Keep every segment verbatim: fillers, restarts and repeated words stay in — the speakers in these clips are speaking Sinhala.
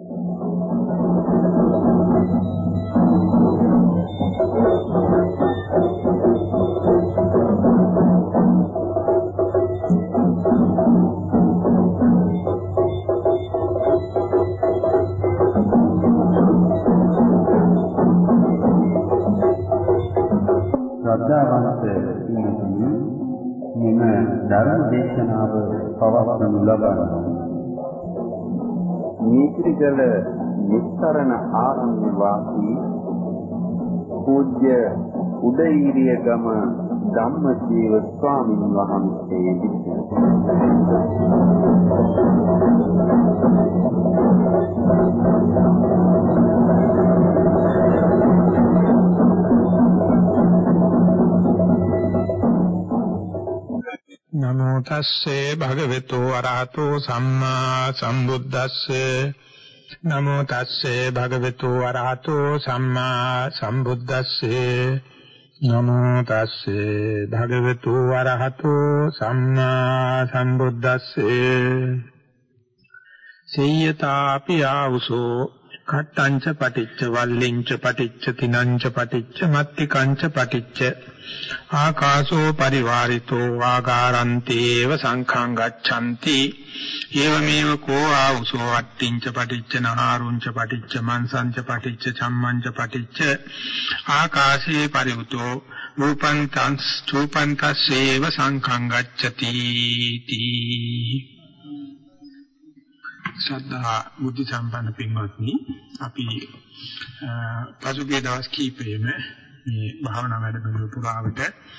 ධර්ම දේශනාව පවත්වනු ලබන නීතිගල නිස්තරණ ආරණ්‍ය වාසී පූජ්‍ය උදේීරිය ගම ධම්මජීව ස්වාමීන් වහන්සේ විසිනි. නමෝ තස්සේ භගවතු වරහතෝ සම්මා සම්බුද්දස්සේ නමෝ තස්සේ භගවතු වරහතෝ සම්මා සම්බුද්දස්සේ නමෝ තස්සේ භගවතු වරහතෝ සම්මා සම්බුද්දස්සේ සේයතාපි ආවුසෝ කට්ටංච පටිච්ච වල්ලිංච පටිච්ච තිනංච පටිච්ච මත්තිකංච පටිච්ච ආකාශෝ පරිවාරිතෝ ආකාරන්තේව සංඛං ගච්ඡanti ඒවමේව කෝ ආවුසෝ අට්ඨිංච පටිච්ච නහාරුංච පටිච්ච මන්සංච පටිච්ච චම්මංච පටිච්ච ආකාශේ පරිවුතෝ රූපන්තං චූපන්තස්සේව සංඛං ගච්ඡති තී. ශ්‍රද්ධා බුද්ධ සම්පන්න පින්වත්නි, අපි පසුගිය දවස් කීපෙම මේ භාවනා වැඩමුළු පුරාවට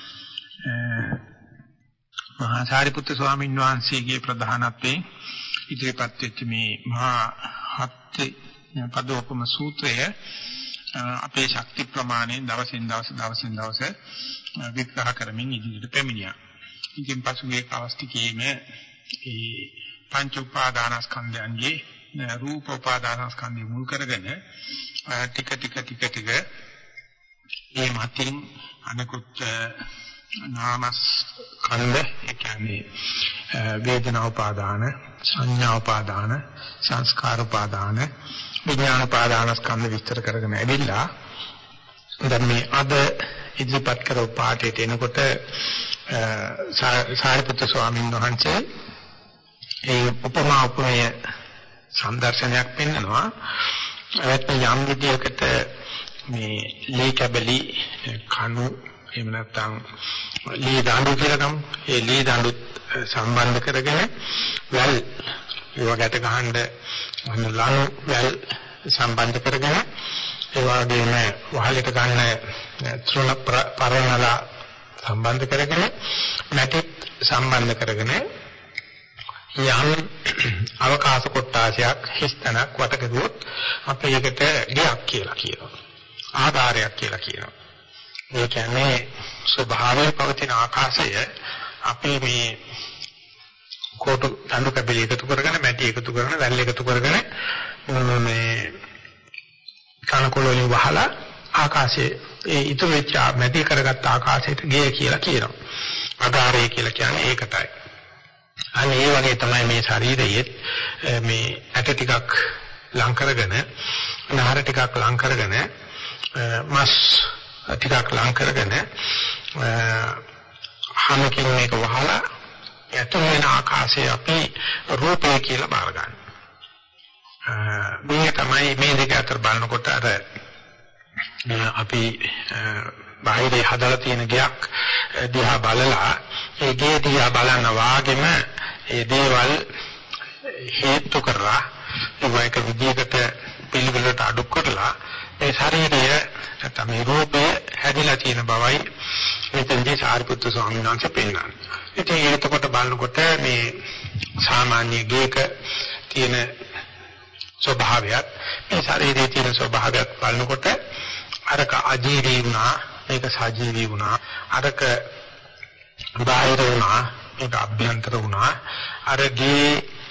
මහා සාරිපුත්‍ර ස්වාමීන් වහන්සේගේ ප්‍රධානත්වයෙන් ඉදිරිපත් වෙච්ච මේ මහා හත් පදෝපම සූත්‍රය අපේ ශක්ති ප්‍රමාණයෙන් දවසින් දවස දවසින් දවස විග්‍රහ කරමින් ඉදිරියට පැමිණියා. ඉතින් පසුගිය අවස්ථිකේම ඒ පංච උපාදානස්කන්ධයන්ගේ රූප උපාදානස්කන්ධය මුල් කරගෙන ටික ටික ටික ටික මේ මතින් අනිකුත් නාමස්කන්ධ, ඒ කියන්නේ වේදනා උපාදාන, සංඥා උපාදාන, සංස්කාර උපාදාන, විඥාන උපාදානස්කන්ධ විස්තර කරගෙන ඇවිල්ලා දැන් මේ අද ඉදිරිපත් කරපු පාඩේට එනකොට සාරිපුත්‍ර ස්වාමීන් වහන්සේ ඒ උපමා උපමේය සම්දර්ශනයක් පෙන්නනවා. ඒත් යම් විදියකට මේ ලී කැබලි කණු එහෙම නැත්නම් ලී දඬු කියලා ගමු. ඒ ලී දඬු සම්බන්ධ කරගෙන වැල් ඒවකට ගහන්න ලණු වැල් සම්බන්ධ කරගෙන ඒ වගේම වහලට ගන්න තෘණ පරණලා සම්බන්ධ කරගෙන මැටිත් සම්බන්ධ කරගෙන යම් අවකාශ කොටාසයක් හිස්තනක් වට කරුවොත් අපි ඒකට ගයක් කියලා කියනවා. ආධාරයක් කියලා කියනවා. ඒ කියන්නේ ස්වභාවයෙන් පවතින ආකාශය අපි මේ කොට දඬු කැබලි එකතු කරගෙන මැටි එකතු කරගෙන වැල් එකතු කරගෙන මේ කනකොළ වලින් වහලා ආකාශයේ ඒ ඉතුරු වෙච්ච මැටි කරගත්ත ආකාශයට ගේ කියලා කියනවා. ආධාරය කියලා කියන්නේ ඒකටයි. අනේ ඒ වගේ තමයි මේ ශරීරයේ මේ ඇට ටිකක් ලං කරගෙන නහර ටිකක් ලං කරගෙන මස් ටිකක් ලං කරගෙන හැමකින් මේක වහලා යතුරු වෙන ආකාශය අපි රූපය කියලා බාර ගන්න. මේ තමයි මේ දෙක අතර බලනකොට අර අපි බාහිරේ හදලා තියෙන ගයක් දිහා බලලා ඒ ගේ දිහා බලන වාගෙම ඒ දේවල් හේතු කරලා ඒක විදිහකට පිළිවෙලට අඩු කරලා ඒ ශරීරය නැත්නම් මේ රූපය හැදිලා තියෙන බවයි මෙතනදී සාරිපුත්‍ර ස්වාමීන් වහන්සේ පෙන්නන්නේ. ඉතින් ඒකකොට බලනකොට මේ සාමාන්‍ය ගේක තියෙන ස්වභාවයත් මේ ශරීරයේ තියෙන ස්වභාවයත් බලනකොට අරක අජීවී වුණා, මේක සජීවී වුණා, අරක බාහිර වුණා, මේක අභ්‍යන්තර වුණා. අරගේ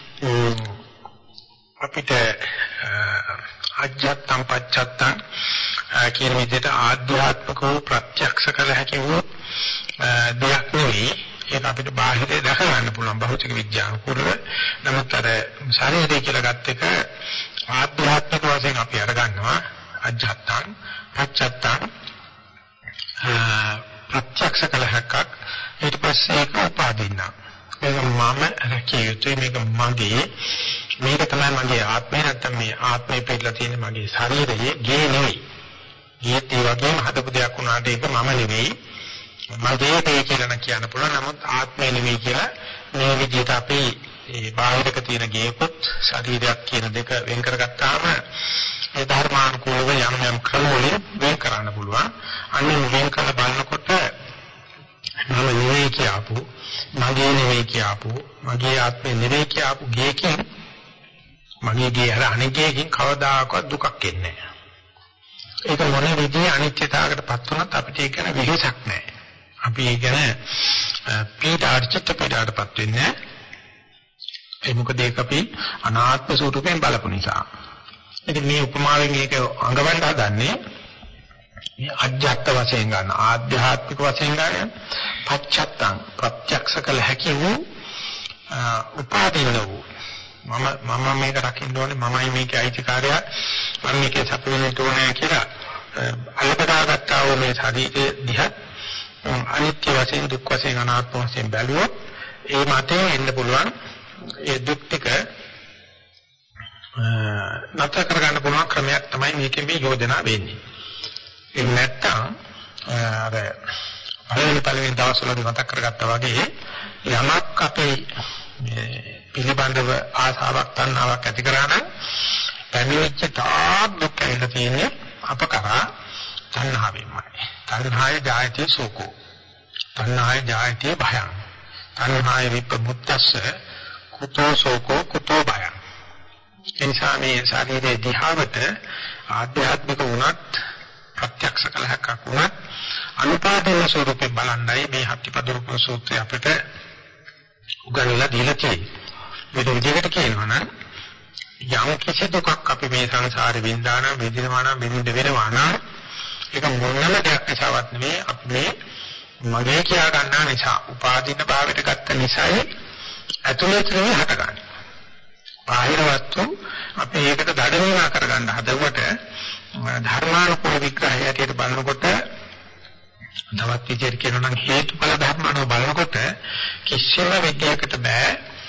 අපිට අජත්තම් පච්චත්තම් කියන විදිහට ආධ්‍යාත්මිකව ප්‍රත්‍යක්ෂ කළ හැකි වූ දෙයක් නෙවෙයි. ඒක අපිට බාහිරේ දැක ගන්න පුළුවන් භෞතික විද්‍යානුකූලව. නමුත් අර ශරීරය කියලා ගත් එක ආධ්‍යාත්මික වශයෙන් අපි අරගන්නවා අජත්තං පච්චත්තං ප්‍රත්‍යක්ෂ කලහක් ඊට පස්සේ ඒක උපාදින්න මේක මම රැකිය යුතුයි මේක මගේ මේක තමයි මගේ ආත්මය නැත්නම් මේ ආත්මය පිළිලා තියෙන මගේ ශරීරයේ ගේ නෙවෙයි ඊට ඒ වගේම හදපු දෙයක් වුණාට ඒක මම නෙවෙයි මගේ දෙය කියලා කියන්න පුළුවන් නමුත් ආත්මය නෙවෙයි කියලා මේ විදිහට අපි ඒ බාහිරක තියෙන ගේකොත් ශරීරයක් කියන දෙක වෙන් කරගත්තාම ඒ ධර්මානුකූලව යම් යම් ක්‍රම වලින් වෙන් කරන්න පුළුවන්. අන්න වෙන් කරලා බලනකොට මම නෙවෙයි කියපු, මගේ නෙවෙයි කියපු, මගේ ආත්මය නෙවෙයි කියපු ගේකින් මගේ ගේ අර අනිගේකින් කවදාකවත් දුකක් එන්නේ නැහැ. ඒක මොන විදිහේ අනිත්‍යතාවකටපත් වුණත් අපිට ඒක ගැන වෙහෙසක් නැහැ. අපි ඒක ගැන පීඩාට චිත්ත පීඩාටපත් වෙන්නේ නැහැ. ඒ මොකද ඒක අපි අනාත්ම ස්වරූපයෙන් බලපු නිසා. ඉතින් මේ උපමාවෙන් මේක අඟවන්න හදන්නේ මේ අජ්ජත් වශයෙන් ගන්න ආධ්‍යාත්මික වශයෙන් ගන්න පච්චත්තං ප්‍රත්‍යක්ෂ කළ හැකි වූ උපාදින වූ මම මම මේක රකින්න ඕනේ මමයි මේකේ අයිතිකාරයා මම මේකේ සපෙන්න ඕනේ කියලා අලකටාගත්තා වූ මේ ශරීරයේ දිහා අනිත්‍ය වශයෙන් දුක් වශයෙන් අනාත්ම වශයෙන් බැලුවොත් ඒ මතේ එන්න පුළුවන් ඒ දුක් ටික නැතර කරගන්න පුළුවන් ක්‍රමයක් තමයි මේකෙන් මේ යෝජනා වෙන්නේ. ඒ නැත්තම් අර පළවෙනි පළවෙනි දවස්වලදී මතක් කරගත්තා වගේ යමක් අපේ පිළිබඳව ආසාවක් තණ්හාවක් ඇති කරා නම් පැමිණිච්ච තාක් දුක් ඇවිල්ලා තියෙන්නේ අප කරා තණ්හාවෙන්මයි. තණ්හාය ජායති සෝකෝ. තණ්හාය ජායති භයං. තණ්හාය විපමුක්තස්ස කුතෝ සෝකෝ කුතෝ භයං. එනිසා මේ ශරීරයේ දිහාවට ආධ්‍යාත්මික වුණත් ප්‍රත්‍යක්ෂ කලහක් වුණත් අනුපාදන ස්වරූපේ බලන්නයි මේ හත්තිපදෝප සූත්‍රය අපිට උගන්වලා දීලා තියෙන්නේ. මේ විදිහට කියනවා නම් යම් කිසි දුකක් අපි මේ සංසාරේ විඳාන විඳිනවා නම් විඳින්න වෙනවා නම් ඒක මොනම දෙයක් නිසාවත් නෙවෙයි අපි මේ මගේ කියා ගන්නා නිසා උපාදින භාවයට ගත්ත නිසායි ඇතුළත නෙවෙයි හටගන්නේ. බාහිර වස්තු අපි ඒකට දඩ වේවා කරගන්න හදවට ධර්මානුකූල විග්‍රහය ඇටියට බලනකොට තවත් විදිහට කියනවා නම් හේතුඵල ධර්මano බලනකොට කිසිම විද්‍යාවකට බෑ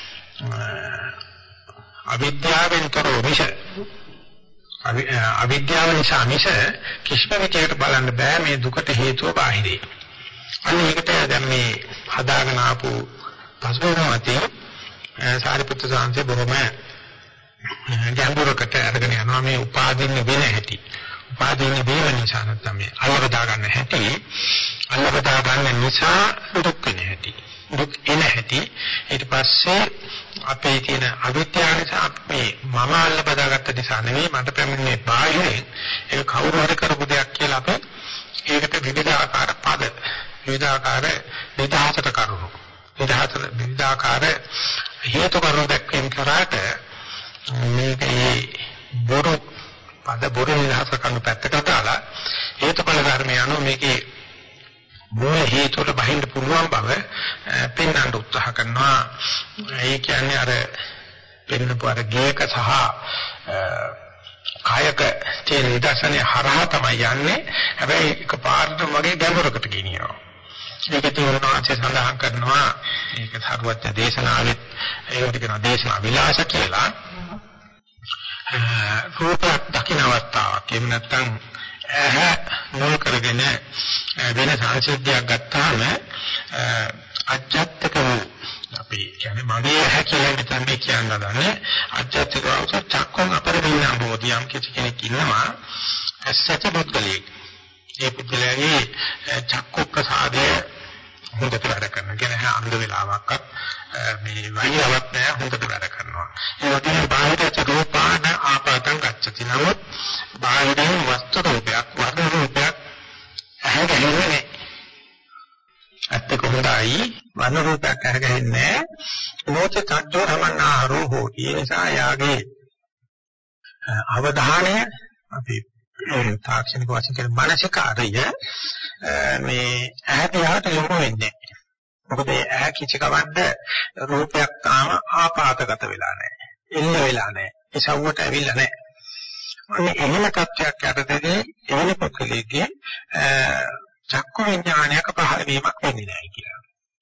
අවිද්‍යාවෙන් තොරව මිස අවිද්‍යාව නිසා මිස කිසිම විදිහකට බලන්න බෑ මේ දුකට හේතුව බාහිරේ. අන්න ඒකට දැන් මේ හදාගෙන ආපු පසුබිමතේ සාරිපුත්‍ර සාන්තේ බොහොම ගැඹුරකට අරගෙන යනවා මේ උපාදින්න වෙන හැටි. උපාදින්න වේව නිසා නැත්නම් මේ අල්ලවදා ගන්න හැටි, අල්ලවදා ගන්න නිසා දුක් වෙන හැටි. දුක් එන හැටි ඊට පස්සේ අපේ තියෙන අවිද්‍යාව නිසා අපි මම අල්ලවදාගත්ත නිසා නෙවෙයි මට පැමිණෙන්නේ බාහිරින් ඒක කවුරු හරි කරපු දෙයක් කියලා අපි ඒකට විවිධාකාර පද විවිධාකාර විදහාසට කරුණු විදහාසට විවිධාකාර හේතු කරුණු දැක්වීම කරාට මේකේ බොරු පද බොරු විදහාස කරන පැත්තකට දාලා හේතුඵල ධර්මය අනුව මේකේ මූල හේතුවට බහින්න පුළුවන් බව පෙන්වන්න උත්සාහ කරනවා. ඒ කියන්නේ අර පෙන්නපු අර ගේක සහ කායක තියෙන විදර්ශනයේ හරහා තමයි යන්නේ. හැබැයි එකපාරටම වගේ ගැඹුරකට ගෙනියනවා. ඒක තේරුණාචේ සඳහන් කරනවා මේක සරුවත් දේශනාවෙත් ඒකට කියනවා දේශනා විලාස කියලා. රූපයක් දකින්න අවස්ථාවක්. එහෙම නැත්නම් ඇහැ මුල් කරගෙන වෙන සංසිද්ධියක් ගත්තාම අජත්තක අපි කියන්නේ මගේ ඇහැ කියලා මෙතන මේ කියන්න ගන්නේ අජත්තක වූ චක්කෝන් අපරිණාම බෝධි යම් කිසි කෙනෙක් ඉන්නවා ඇසට බුද්ධලී ඒ පුද්ගලයාගේ චක්ක ප්‍රසාදය හොඳට වැඩ කරනවා. කියන්නේ අන්ධ වෙලාවක්වත් මේ වයින්වත් නෑ හොඳට වැඩ කරනවා. ඒ වගේම බාහිර චක්කෝපාන ආපාතං ගච්ඡති. නමුත් බාහිරින් වස්තු රූපයක් වර්ණ රූපයක් ඇහැ ගැහෙන්නේ නෑ. ඇත්ත කොහොමදයි වර්ණ රූපයක් ඇහැ ගැහෙන්නේ නෑ. මොච චක්කෝ රමණාරෝ හෝ. ඒ නිසා යාගේ අවධානය අපි තාක්ෂණික වශයෙන් කියන මානසිකාරය මේ ඇහැට යොමු වෙන්නේ නැහැ. මොකද ඇහැ කිසි කවද්ද රූපයක් තාම ආපාතගත වෙලා නැහැ. එන්න වෙලා නැහැ. ඒ සවුවට ඇවිල්ලා නැහැ. අනේ එහෙම තත්ත්වයක් යටතේදී එවැනි පුද්ගලයෙක්ගේ චක්කු විඥානයක පහළ වීමක් වෙන්නේ නැහැ කියලා.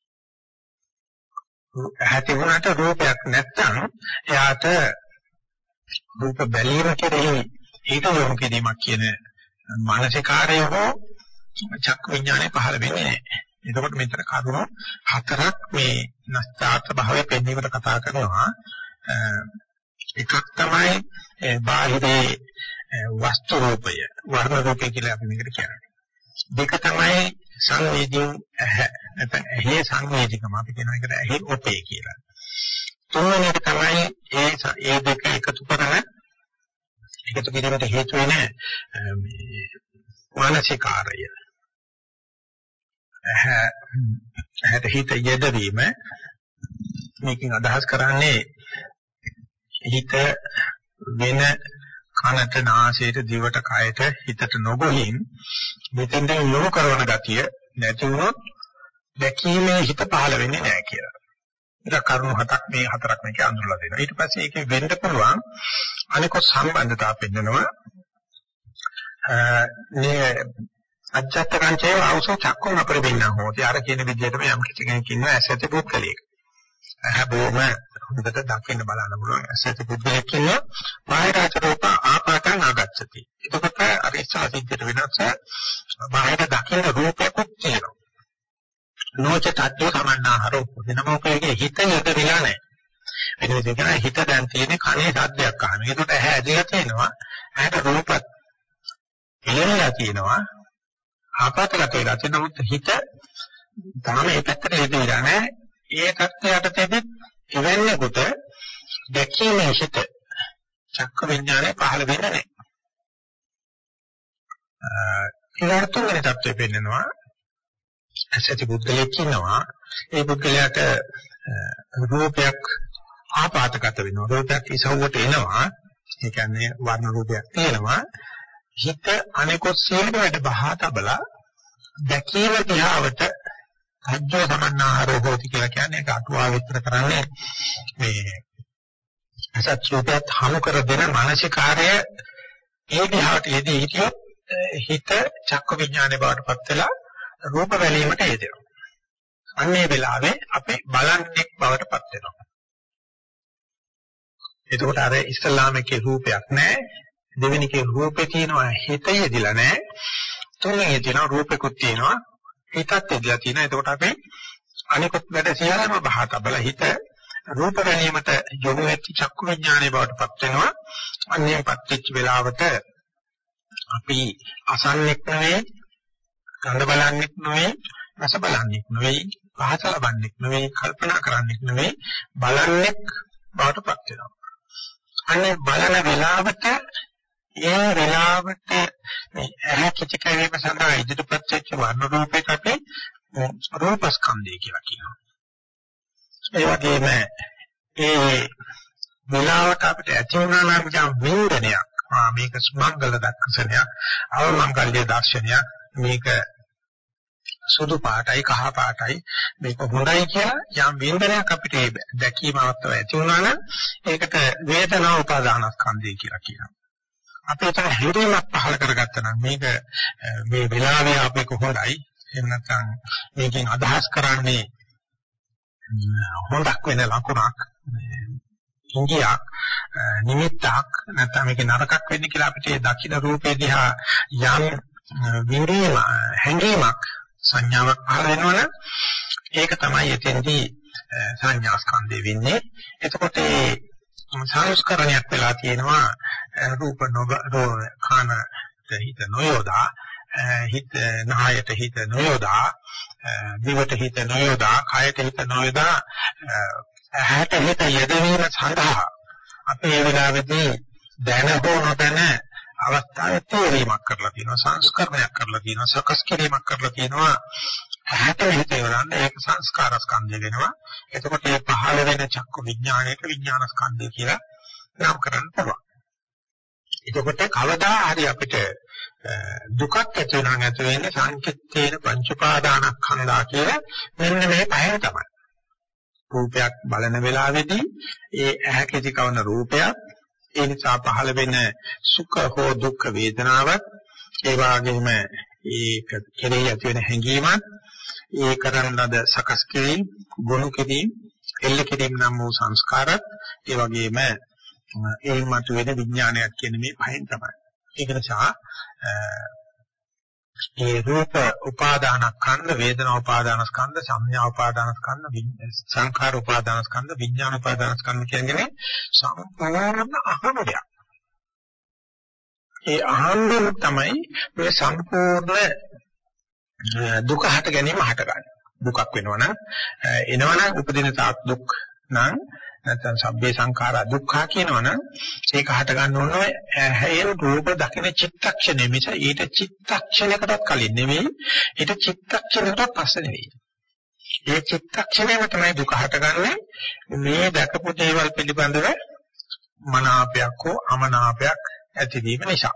ඇහැටි වුණාට රූපයක් නැත්තම් එයාට රූප බැලීම කෙරෙහි හිත යොමු කිරීමක් කියන මානසිකාරය හෝ චක්කු විඥානය පහළ වෙන්නේ නැහැ. එතකොට මෙතන කරුණු හතරක් මේ නැස්තාර්ථ භාවය පෙන්වීමට කතා කරනවා. එකක් තමයි බාහිරේ වස්තු රූපය වර්ණ රූපය කියලා අපි මේකට කියන්නේ. දෙක තමයි සංවේදී ඇහැ නැත්නම් ඇහි සංවේදීකම අපි කියන එකට ඇහි ඔපේ කියලා. තුන්වෙනි එක තමයි ඒ ඒ දෙක එකතු කරන එකතු කිරීමට හේතු වෙන මේ මානසිකාරය. ඇහැට හිත යෙදවීම මේකෙන් අදහස් කරන්නේ හිත වෙන කනට නාසයට දිවට කයට හිතට නොගොහින් මෙතෙන්ද යොමු කරන ගතිය නැති වුණොත් දැකීමේ හිත පහළ වෙන්නේ නැහැ කියලා. ඒක කරුණු හතක් මේ හතරක් මේකේ අඳුරලා දෙනවා. ඊට පස්සේ ඒකේ වෙන්න පුළුවන් අනිකොත් සම්බන්ධතාව පෙන්නනවා. මේ අජත්ත කංචේ අවසෝ චක්කුන් අපරිබින්න හොති. අර කියන විදිහටම යම් කිසි කෙනෙක් ඉන්නවා ඇසැති පුද්ගලයෙක්. හැබෝම හොඳට දකින්න බලන්න පුළුවන් ඇසැති පුද්ගලයෙක් ඉන්නවා. බාහිරාච රූප ආපාතං ආගච්ඡති. එතකොට අර ඉස්සලා සිද්ධට වෙනස බාහිර දකින්න රූපයකුත් තියෙනවා. නොච තත්ත්ව සමන්නාහරෝ වෙනමෝකයේ හිත යොද වෙලා නැහැ. වෙන විදිහකට හිත දැන් තියෙන්නේ කනේ සද්දයක් අහන. ඒකට ඇහැ ඇදලා තියෙනවා. ඇහැට රූපත් එළවෙලා තියෙනවා. ආපාතකට වෙලා තියෙන නමුත් හිත තාම ඒ පැත්තට යොදලා නැහැ. ඒ තත්ත්වයට තෙදි එවැන්නේකට දැකීමේ හිත චක්ක විඥානය පහළ වෙන්නේ නැහැ. ඊළඟ තුන්වෙනි තත්ත්වෙ පෙන්නනවා ඇසති බුද්ධලෙක් ඉන්නවා. ඒ බුද්ධලයට රූපයක් ආපාතගත වෙනවා. රූපයක් ඉසවුවට එනවා. ඒ කියන්නේ වර්ණ රූපයක් තියෙනවා. හිත අනිකොත් සියලු වැඩ බහා තබලා දැකීම දිහාවට අජ්ජෝ සමන්නාහරෝ හෝති කියලා කියන්නේ ඒක අටුවා විස්තර කරන්නේ මේ අසත් රූපයත් හමු කර දෙන මානසිකාර්ය ඒ දිහාට යෙදී හිටියොත් හිත චක්ක විඥානේ බවටපත් වෙලා රූප බැලීමට යෙදෙනවා. අන්නේ වෙලාවේ අපි බලන්නේ බවටපත් වෙනවා. එතකොට අර ඉස්ලාමයේ රූපයක් නැහැ. දෙවෙනිකේ රූපේ තියෙනවා හිත යෙදිලා නැහැ. තුන්වෙනි තියෙනවා රූපෙකුත් තියෙනවා හිතත් යෙදිලා තියෙනවා. එතකොට අපි අනිකොත් වැඩ සියල්ලම බහා තබලා හිත රූප ගැනීමට යොමු වෙච්ච චක්කු විඥානයේ බවටපත් වෙනවා. අන්නේපත් වෙච්ච වෙලාවට අපි අසන්නෙක් නෙවෙයි, ගඳ බලන්නෙක් නෙවෙයි, රස බලන්නෙක් නෙවෙයි, පහස ලබන්නෙක් නෙවෙයි, කල්පනා කරන්නෙක් නෙවෙයි, බලන්නෙක් බවටපත් වෙනවා. අනේ බලන වෙලාවට ඒ වෙලාවට මේ ඇහැ කිච කැවීම සඳහා ඉදිරිපත් වෙච්ච වර්ණ රූපයකට අපි රූපස්කන්ධය කියලා කියනවා. ඒ වගේම ඒ වෙලාවට අපිට ඇති වුණා නම් යම් වින්දනයක්, ආ මේක සුමංගල දක්ෂණයක්, අවමංගල්‍ය දර්ශනයක්, මේක සුදු පාටයි කහ පාටයි මේක හොඳයි කියලා යම් වින්දනයක් අපිට දැකීම අවස්ථාව ඇති වුණා නම් ඒකට වේදනා උපාදානස්කන්ධය කියලා කියනවා. අපි ඒක හිරීමක් පහල කරගත්තා නම් මේක මේ වෙලාවේ අපේ කොහොඳයි එහෙම නැත්නම් මේකෙන් අදහස් කරන්නේ හොඳක් වෙන ලකුණක් ඉංගියක් නිමිත්තක් නැත්නම් මේක නරකක් වෙන්නේ කියලා අපිට දකින්න රූපේ දිහා යම් විරීම හැඟීමක් සංඥාවක් පහල වෙනවනම් ඒක තමයි එතෙන්දී සංඥා ස්කන්ධය වෙන්නේ. එතකොට ඒ සංස්කරණයක් වෙලා තියෙනවා රූප නොබ කාන හිත නොයෝදා හිත නහයට හිත නොයෝදා දිවට හිත නොයෝදා කයට හිත නොයෝදා ඇහැට හිත යෙදවීම සඳහා අපි මේ වෙලාවේදී දැන හෝ නොදැන අවස්ථාවේ තේරීමක් කරලා තියෙනවා, සංස්කරණයක් කරලා තියෙනවා, සකස් කිරීමක් කරලා තියෙනවා. ඇහැට හිත යොදන්න ඒක සංස්කාර ස්කන්ධය වෙනවා. එතකොට මේ පහළ වෙන චක්කු විඥාණයට විඥාන ස්කන්ධය කියලා නම් කරන්න පුළුවන්. එතකොට කවදා හරි අපිට දුකක් ඇති වෙනවා නැති වෙන්නේ සංකිට්ඨේන පංච උපාදානස්කන්ධා කියලා මෙන්න මේ පහය තමයි. රූපයක් බලන වෙලාවේදී ඒ ඇහැකෙදි කවන රූපයක් ඒ නිසා පහළ වෙන සුඛ හෝ දුක්ඛ වේදනාවත් ඒ වගේම ඒක කෙරෙහි ඇති වෙන හැඟීමත් ඒ කරන ලද සකස් කිරීම ගුණ කිරීම එල්ල කිරීම නම් වූ සංස්කාරත් ඒ වගේම එයින් මතුවෙන විඥානයක් කියන මේ පහෙන් තමයි. ඒක නිසා ඒ රූප උපාදානස්කන්ධ වේදනා උපාදානස්කන්ධ සංඥා උපාදානස්කන්ධ සංඛාර උපාදානස්කන්ධ විඥාන උපාදානස්කන්ධ කියන්නේ සම්පූර්ණ අහඹයක්. ඒ අහඹෙන් තමයි මේ සම්පූර්ණ දුක හට ගැනීම හටගන්නේ. දුකක් වෙනවනම් එනවනම් උපදින තාක් දුක් නම් නැත්නම් සබ්බේ සංඛාරා දුක්ඛා කියනවනම් ඒක හට ගන්න ඕනේ ඇහැයෙන් රූප දකින චිත්තක්ෂණය මිස ඊට චිත්තක්ෂණයකටත් කලින් නෙවෙයි ඊට චිත්තක්ෂණයකට පස්සේ නෙවෙයි. ඒ චිත්තක්ෂණයම තමයි දුක හටගන්නේ මේ දැකපු දේවල් පිළිබඳව මනාපයක් හෝ අමනාපයක් ඇතිවීම නිසා.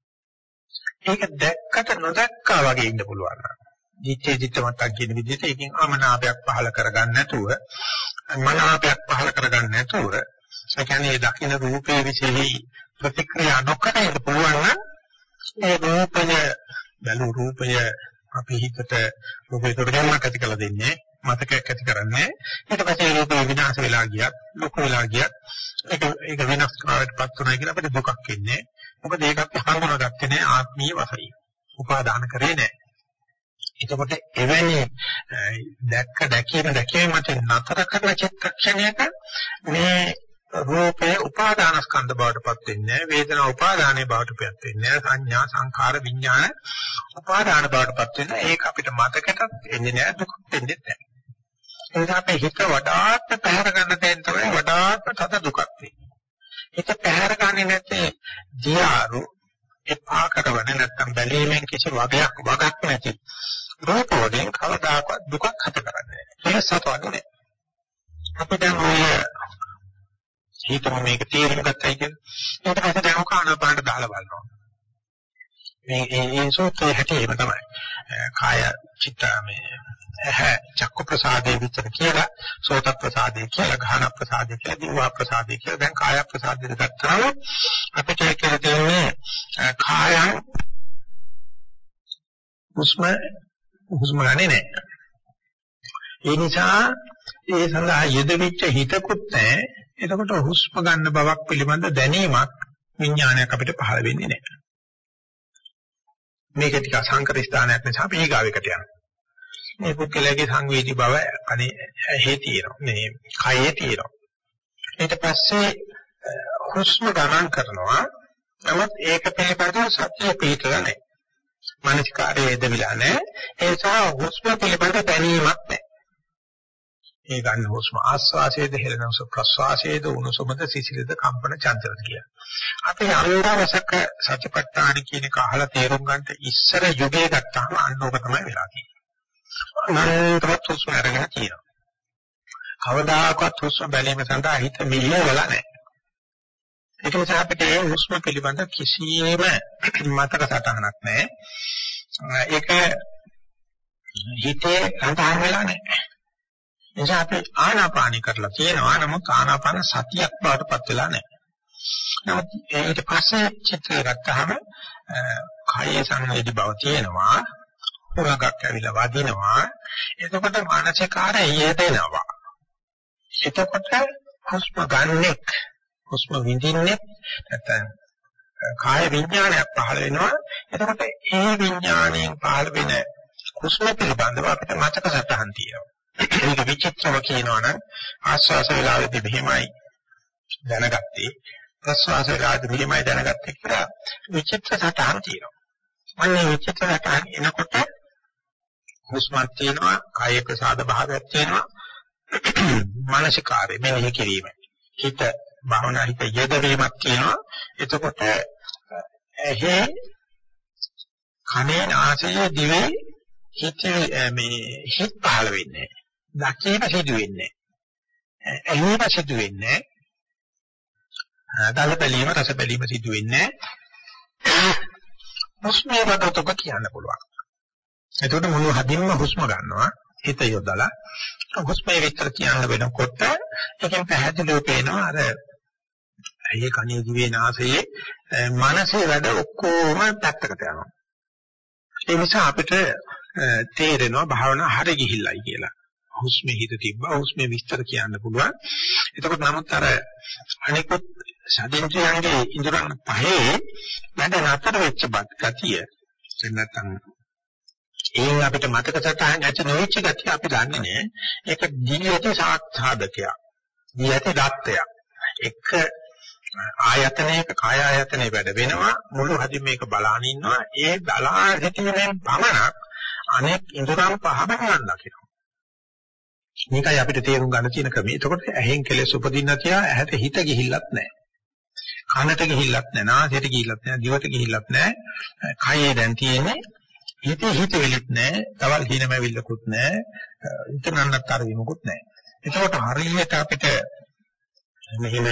ඒක දැක්කට නොදැක්කා වගේ ඉන්න පුළුවන්. දිත්තේ දිත්ත මතක් කියන විදිහට ඒකෙන් අමනාපයක් පහල කරගන්න නැතුව මනාපයක් පහල කරගන්න නැතුව ඒ කියන්නේ දකින්න රූපයේ විශේෂයි ප්‍රතික්‍රියා නොකර ඉන්න පුළුවන් නම් ඒ රූපය බැලු රූපය අපි හිතට රූපේ තොරගමක් ඇති කළ දෙන්නේ මතකයක් ඇති කරන්නේ ඊට පස්සේ රූපය විනාශ වෙලා ගියත් ලොකු වෙලා ගියත් ඒක ඒක වෙනස් කරාටපත් උනායි කියලා අපිට දුකක් එන්නේ. මොකද ඒකත් හඳුනාගත්තේ නැහැ ආත්මීය වශයෙන්. උපාදාන කරේ නැහැ. එතකොට එවැනි දැක්ක දැකීම දැකීම මත නතර කරන චිත්තක්ෂණයක මේ රූපේ උපාදානස්කන්ධ බවටපත් වෙන්නේ වේදනා උපාදානයේ බවටපත් වෙන්නේ සංඥා සංඛාර විඥාන උපාදාන බවටපත් වෙන ඒක අපිට මතකටත් එන්නේ නැහැ දුක් දෙන්නේ නැහැ. ඒ නිසා අපේ හිත වඩාත් පැහැර ගන්න තැන් තමයි වඩාත් තද දුකක් තියෙන්නේ. හිත පැහැර ගන්නේ නැත්තේ දියාරු එපා කරවන නැත්තම් බැලීමෙන් කිසි වගයක් වගක් නැති රූප වලින් කවදාකවත් දුකක් හට කරන්නේ නැහැ. ඒක සතුටුනේ. අපිට ඔය හිතම මේක තේරුම් ගත්තයි කියන්නේ. ඊට පස්සේ දැන් කාණපාණ්ඩ දාලා බලනවා. මේ ඒ සෝතේ හැටේම තමයි. කාය චිත්ත මේ ඇහැ චක්කු ප්‍රසාදේ විතර කියලා සෝත ප්‍රසාදේ කියලා ගහන ප්‍රසාදේ කියලා දිවා ප්‍රසාදේ කියලා දැන් කාය ප්‍රසාදේ ගත්තාම අපිට කියලා තියෙන්නේ කායං හුස්ම හුස්ම ගන්නේ නැහැ. ඒ නිසා ඒ සඳහා යෙදෙච්ච හිතකුත් නැහැ. එතකොට හුස්ම ගන්න බවක් පිළිබඳ දැනීමක් විඥානයක් අපිට පහළ වෙන්නේ නැහැ. මේක ටික සංකර ස්ථානයක් නිසා අපි ඊගාවෙකට යනවා. මේ පුද්ගලයාගේ සංවේදී බව අනේ ඇහි තියෙනවා. මේ කයේ තියෙනවා. ඊට පස්සේ හුස්ම ගණන් කරනවා. නමුත් ඒක පිළිබඳව සත්‍ය පිළිතලා නැහැ. මානසිකාරයේ දෙවිලා නැහැ. ඒ නිසා හුස්ම පිළිබඳ දැනීමක් නැහැ. ඒ ගන්න හුස්ම ආස්වාසයේද හෙළන හුස්ම ප්‍රස්වාසයේද උණුසුමද සිසිලද කම්පන චංචලද කියලා. අපි අනුරාසක සත්‍යපට්ඨාන කියන එක අහලා තේරුම් ගන්නට ඉස්සර යුගයේ ගත්තාම අන්නෝක තමයි වෙලා තියෙන්නේ. අනන්තවත් හුස්ම අරගෙන තියෙනවා. කවදාකවත් හුස්ම බැලීම සඳහා හිත මිලවලා නැහැ. ඒක නිසා අපිට ඒ හුස්ම පිළිබඳ කිසියම් මතක සටහනක් නැහැ. ඒක හිතේ සටහන් වෙලා නැහැ. එනිසා අපි ආනාපානි කරලා තියෙනවා. නමුත් ආනාපාන සතියක් බවටපත් වෙලා නැහැ. නමුත් ඊට පස්සේ චිත්තය ගත්තාම කායේ සංවේදී බව තියෙනවා. පුරාගක් ඇවිල්ලා වදිනවා. එතකොට මානසිකාරය යෙදෙනවා. එතකොට හුස්ම ගන්නෙක් හුස්ම විඳින්නේ නැත්නම් කාය විඥානයක් පහළ වෙනවා. එතකොට ඒ විඥාණයෙන් පහළ වෙන හුස්ම පිළිබඳව අපිට මතක සටහන් තියෙනවා. ඒක විචිත්‍රව කියනවනම් ආස්වාස වේලාවේදී මෙහෙමයි දැනගත්තේ ප්‍රස්වාස වේලාවේදී මෙහෙමයි දැනගත්තේ කියලා විචිත්‍ර සටහන් තියෙනවා. අන්නේ විචිත්‍ර සටහන් එනකොට හුස්මක් තියෙනවා, කාය ප්‍රසාද භාවයක් තියෙනවා, මානසිකාරය මෙහෙය කිරීම. හිත භාවනා හිත යෙදවීමක් තියෙනවා. එතකොට එහි කනේ නාසයේ දිවේ හිත මේ හිත පහළ වෙන්නේ. දකින සිදු වෙන්නේ. ඇහිම සිදු වෙන්නේ. දල බැලීම රස බැලීම සිදු වෙන්නේ. හුස්මේ වදතක කියන්න පුළුවන්. එතකොට මුළු හදින්ම හුස්ම ගන්නවා. හිත යොදලා හුස්මේ විතර කියන්න වෙනකොට ඒකෙන් පැහැදිලිව පේනවා අර ඇයි කණේ දිවේ නාසයේ මනසේ වැඩ ඔක්කොම පැත්තකට යනවා. ඒ නිසා අපිට තේරෙනවා භාවනා හරිය ගිහිල්ලයි කියලා. හුස්මේ හිත තිබ්බා හුස්මේ විස්තර කියන්න පුළුවන්. එතකොට නමුත් අර අනිකුත් සදින්ද්‍රයන්ගේ ඉන්ද්‍රයන් පහේ වැඩ නතර වෙච්ච ගතිය එන්නතන් ඒ අපිට මතක සටහන් ඇති නොවිච්ච ගතිය අපි දන්නේ නැහැ. ඒක දිවියති සාධකයක්. දිවියති දත්තයක්. එක ආයතනයක කාය ආයතනයේ වැඩ වෙනවා මුළු හදින් මේක බලාන ඉන්නවා. ඒ බලා හිතීමෙන් පමණක් අනෙක් ඉන්ද්‍රයන් පහ බලන්න කියනවා. මේකයි අපිට තේරුම් ගන්න තියෙන ක්‍රමය. එතකොට ඇහෙන් කෙලෙස් උපදින්න තියා ඇහැට හිත ගිහිල්ලත් නැහැ. කනට ගිහිල්ලත් නැහැ. නාසයට ගිහිල්ලත් නැහැ. දිවට ගිහිල්ලත් නැහැ. කයේ දැන් තියෙන්නේ හිතේ හිත වෙලෙත් නැහැ. තවල් හිනමැවිල්ලකුත් නැහැ. ඉතනන්නත් අර විමුකුත් නැහැ. එතකොට හරියට අපිට මෙහෙම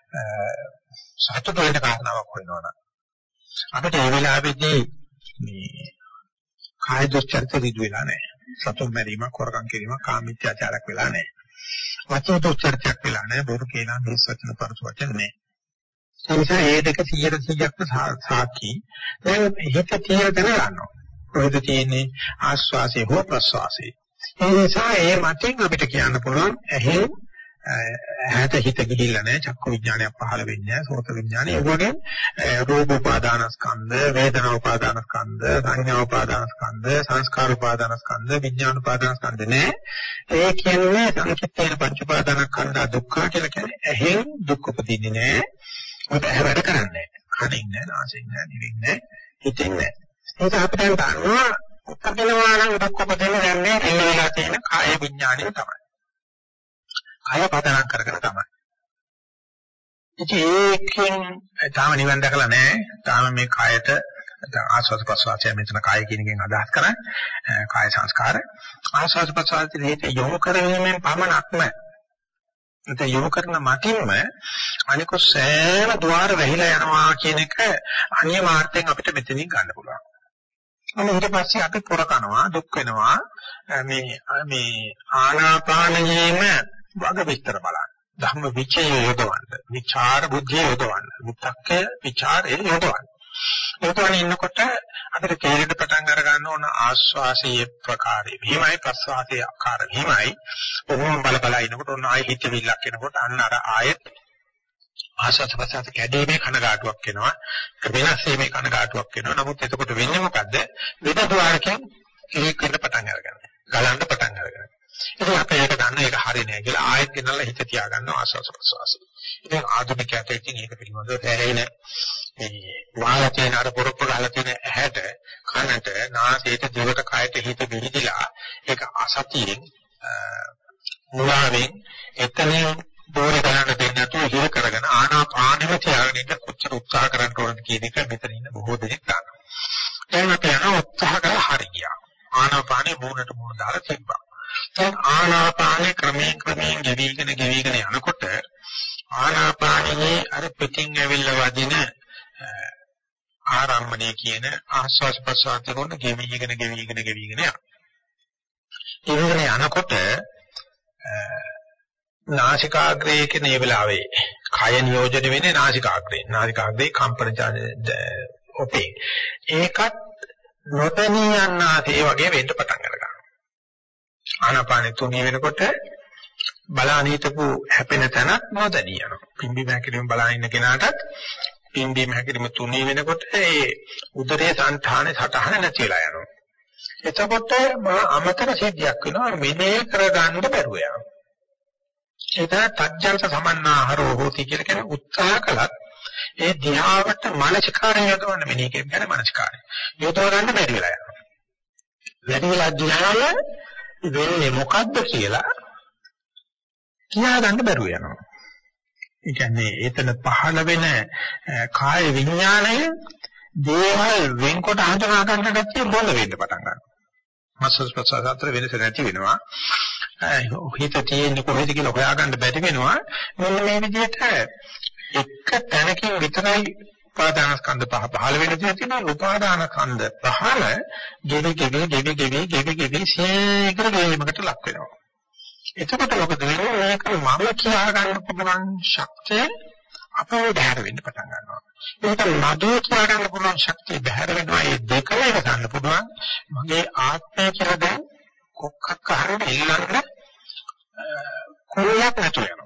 සතුට වෙන කාරණාවක් වෙනවනම් අපිට ඒ වෙලාවේදී මේ කාය දුස්චරිත රිදු වෙලා නැහැ. සතුන් මැරීමක්, හොරකම් කිරීමක්, කාමීත්‍යාචාරයක් වෙලා නැහැ. වචන දුස්චරිතයක් වෙලා නැහැ. බොරු කියනවා මිස් වචන පරස වචන නැහැ. ඒ නිසා මේ දෙක සියයට සියයක්ම සාකි. දැන් හිත තියෙන තැන ගන්නවා. කොහෙද තියෙන්නේ? ආස්වාසේ හෝ ප්‍රස්වාසේ. ඒ නිසා ඒ මතින් අපිට කියන්න පුළුවන් ඇහි ඇහැට හිත ගිහිල්ලා නැහැ. චක්කු විඥානයක් පහළ වෙන්නේ නැහැ. සෝත විඥානය. ඒ වගේ රූප උපාදානස්කන්ධ, වේදනා උපාදානස්කන්ධ, සංඥා උපාදානස්කන්ධ, සංස්කාර උපාදානස්කන්ධ, විඥාන උපාදානස්කන්ධ නැහැ. ඒ කියන්නේ සංකිටේන පංච උපාදානස්කන්ධ දුක්ඛ කියලා කියන්නේ ඇහෙන් දුක් උපදින්නේ නැහැ. ඔබ ඇහැ වැඩ කරන්නේ නැහැ. කනින් නැහැ, නාසයෙන් නැහැ, දිවෙන් නැහැ, හිතෙන් නැහැ. ඒක අපිට ගන්නවා උපදිනවා නම් දුක් උපදින යන්නේ එන්න වෙලා තියෙන කාය විඥානය තමයි. කාය පදනම් කරගෙන තමයි. ඉතින් ඒකෙන් තාම නිවන් දැකලා නැහැ. තාම මේ කායයට ආස්වාද ප්‍රසවාසය මෙතන කාය කියන එකෙන් අදහස් කරන්නේ කාය සංස්කාර. ආස්වාද ප්‍රසවාසයේ හේත යොමු කරවීමෙන් පමණක්ම නැත්නම් යොමු කරන මතින්ම අනික සෑම ద్వාර වැහිලා යනවා කියන එක අනියමාර්ථයෙන් අපිට මෙතනින් ගන්න පුළුවන්. අන්න ඊට පස්සේ අපි පොර කනවා දුක් වෙනවා මේ මේ ආනාපානයේම වග විස්තර බලන්න. ධම්ම විචය යොදවන්න. විචාර බුද්ධිය යොදවන්න. මුත්තක්ක විචාරේ යොදවන්න. ඒකවල ඉන්නකොට අපිට තේරෙන්න පටන් අර ගන්න ඕන ආස්වාසයේ ප්‍රකාරය. මෙහිමයි ප්‍රස්වාසයේ ආකාරය. මෙහිමයි කොහොම බල බල ඉන්නකොට ඔන්න ආයෙ හිතවිල්ලක් එනකොට අන්න අර ආයෙත් ආස්වාද ප්‍රස්වාස කැඩීමේ කනගාටුවක් එනවා. වෙනස් වීමේ කනගාටුවක් එනවා. නමුත් එතකොට වෙන්නේ මොකද්ද? විදද්වාරකෙන් ඒක වෙන්න පටන් අරගන්න. ගලන්න පටන් අරගන්න. ඉතින් අපි ඒක දන්න ඒක හරිය නෑ කියලා ආයෙත් ගෙනල්ලා හිත තියාගන්න ආස්වාද ප්‍රස්වාසය. ඉතින් ආධුනිකයට ඉතින් ඒක පිළිබඳව තැහෙන මේ වායතේන අර පොරොප්ප ගහලා තියෙන ඇහැට කනට නාසයට දිවට කයට හිත විහිදලා ඒක අසතියෙන් මුලාවෙන් එතනින් දෝරේ ගන්න දෙන්නේ නැතුව හිර කරගෙන ආනාපානෙම තියාගෙන ඉන්න කොච්චර උත්සාහ කරන්න ඕනද කියන එක මෙතන ඉන්න බොහෝ දෙනෙක් දන්නවා. දැන් අපි යන උත්සාහ කරලා හරියියා. ආනාපානෙ මූණට මූණ දාලා තිබ්බා. දැන් ආනාපානෙ ක්‍රමයෙන් ක්‍රමයෙන් ගෙවිගෙන ගෙවිගෙන යනකොට ආනාපානයේ අර පිටින් ඇවිල්ලා වදින ආරම්භණය කියන ආස්වාස් ප්‍රසආත කරන ගෙවිගෙන ගෙවිගෙන ගෙවිගෙන යනවා. ඊවරේ යනකොට නාසිකාග්‍රයේ කියන මේ වෙලාවේ කය නියෝජනය වෙන්නේ නාසිකාග්‍රේ. නාසිකාග්‍රේ කම්පන ඔපේ. ඒකත් නොතනිය යනාතේ වගේ වෙන්න පටන් ගන්නවා. ආනාපානෙ තුනී වෙනකොට බලාන හිටපු හැපෙන තැන නොදැනී යනවා. පිම්බි මහැකිරීම බලාගෙන ඉන්න කෙනාටත් පිම්බි මහැකිරීම තුනී වෙනකොට ඒ උදරයේ සංඨානේ සටහන නැති වෙලා යනවා. එතකොට අමතර සිද්ධියක් වෙනවා මෙනේ කරගන්න බැරුව යනවා. ඒක තජ්ජන්ත සමන්නාහරෝ හෝති කියලා කියන උත්සාහ කළත් ඒ ධ්‍යාවට මානසිකාරය යොදවන්න මෙනේ කියන්නේ මානසිකාරය. යොදව ගන්න බැරි වෙලා යනවා. වැඩි වෙලා ධ්‍යාන වෙන්නේ මොකද්ද කියලා කියා ගන්න බැරුව යනවා. ඒ කියන්නේ එතන පහළ වෙන කාය විඥාණය දේවල් වෙන්කොට හඳුනා ගන්න ගැත්තේ බොල වෙන්න පටන් ගන්නවා. මස්සස් ප්‍රසාර අතර වෙනස නැති වෙනවා. හිත තියෙන්නේ කොහෙද කියලා හොයාගන්න බැරි වෙනවා. මෙන්න මේ විදිහට එක තැනකින් විතරයි උපාදානස්කන්ධ පහ පහළ වෙන දේ තියෙනවා. උපාදානස්කන්ධ පහළ ගෙවි ගෙවි ගෙවි ගෙවි ගෙවි ගෙවි සීඝ්‍ර ගෙවීමකට ලක් වෙනවා. එතකොට මොකද වෙන්නේ? මේක මම කියා ගන්න පුළුවන් ශක්තිය අපේ බහැර වෙන්න පටන් ගන්නවා. ඒක නඩුව කියලා ගන්න පුළුවන් ශක්තිය බහැර වෙනවා. ඒ දෙකම එක ගන්න පුළුවන්. මගේ ආත්මය කියලා දැන් කොක්කක් අහරන ඉල්ලන්න කොරයක් නැතු වෙනවා.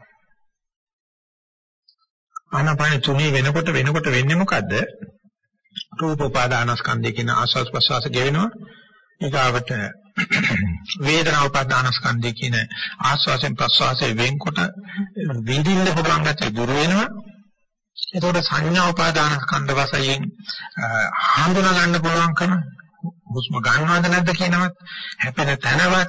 ආනාපාන තුනේ වෙනකොට වෙනකොට වෙන්නේ මොකද්ද? රූප උපාදානස්කන්ධය කියන ආස්වාද ප්‍රසවාස ගෙවෙනවා. ඊගාවට වේදනා උපාදානස්කන්ධය කියන ආස්වාසයෙන් ප්‍රසවාසයෙන් වෙන්කොට විඳින්න පුළුවන් ගැටේ දුර වෙනවා. එතකොට සංඥා උපාදානස්කන්ධ වශයෙන් හඳුනා ගන්න පුළුවන්කම හුස්ම ගන්නවද නැද්ද කියනවත් හැපෙන තැනවත්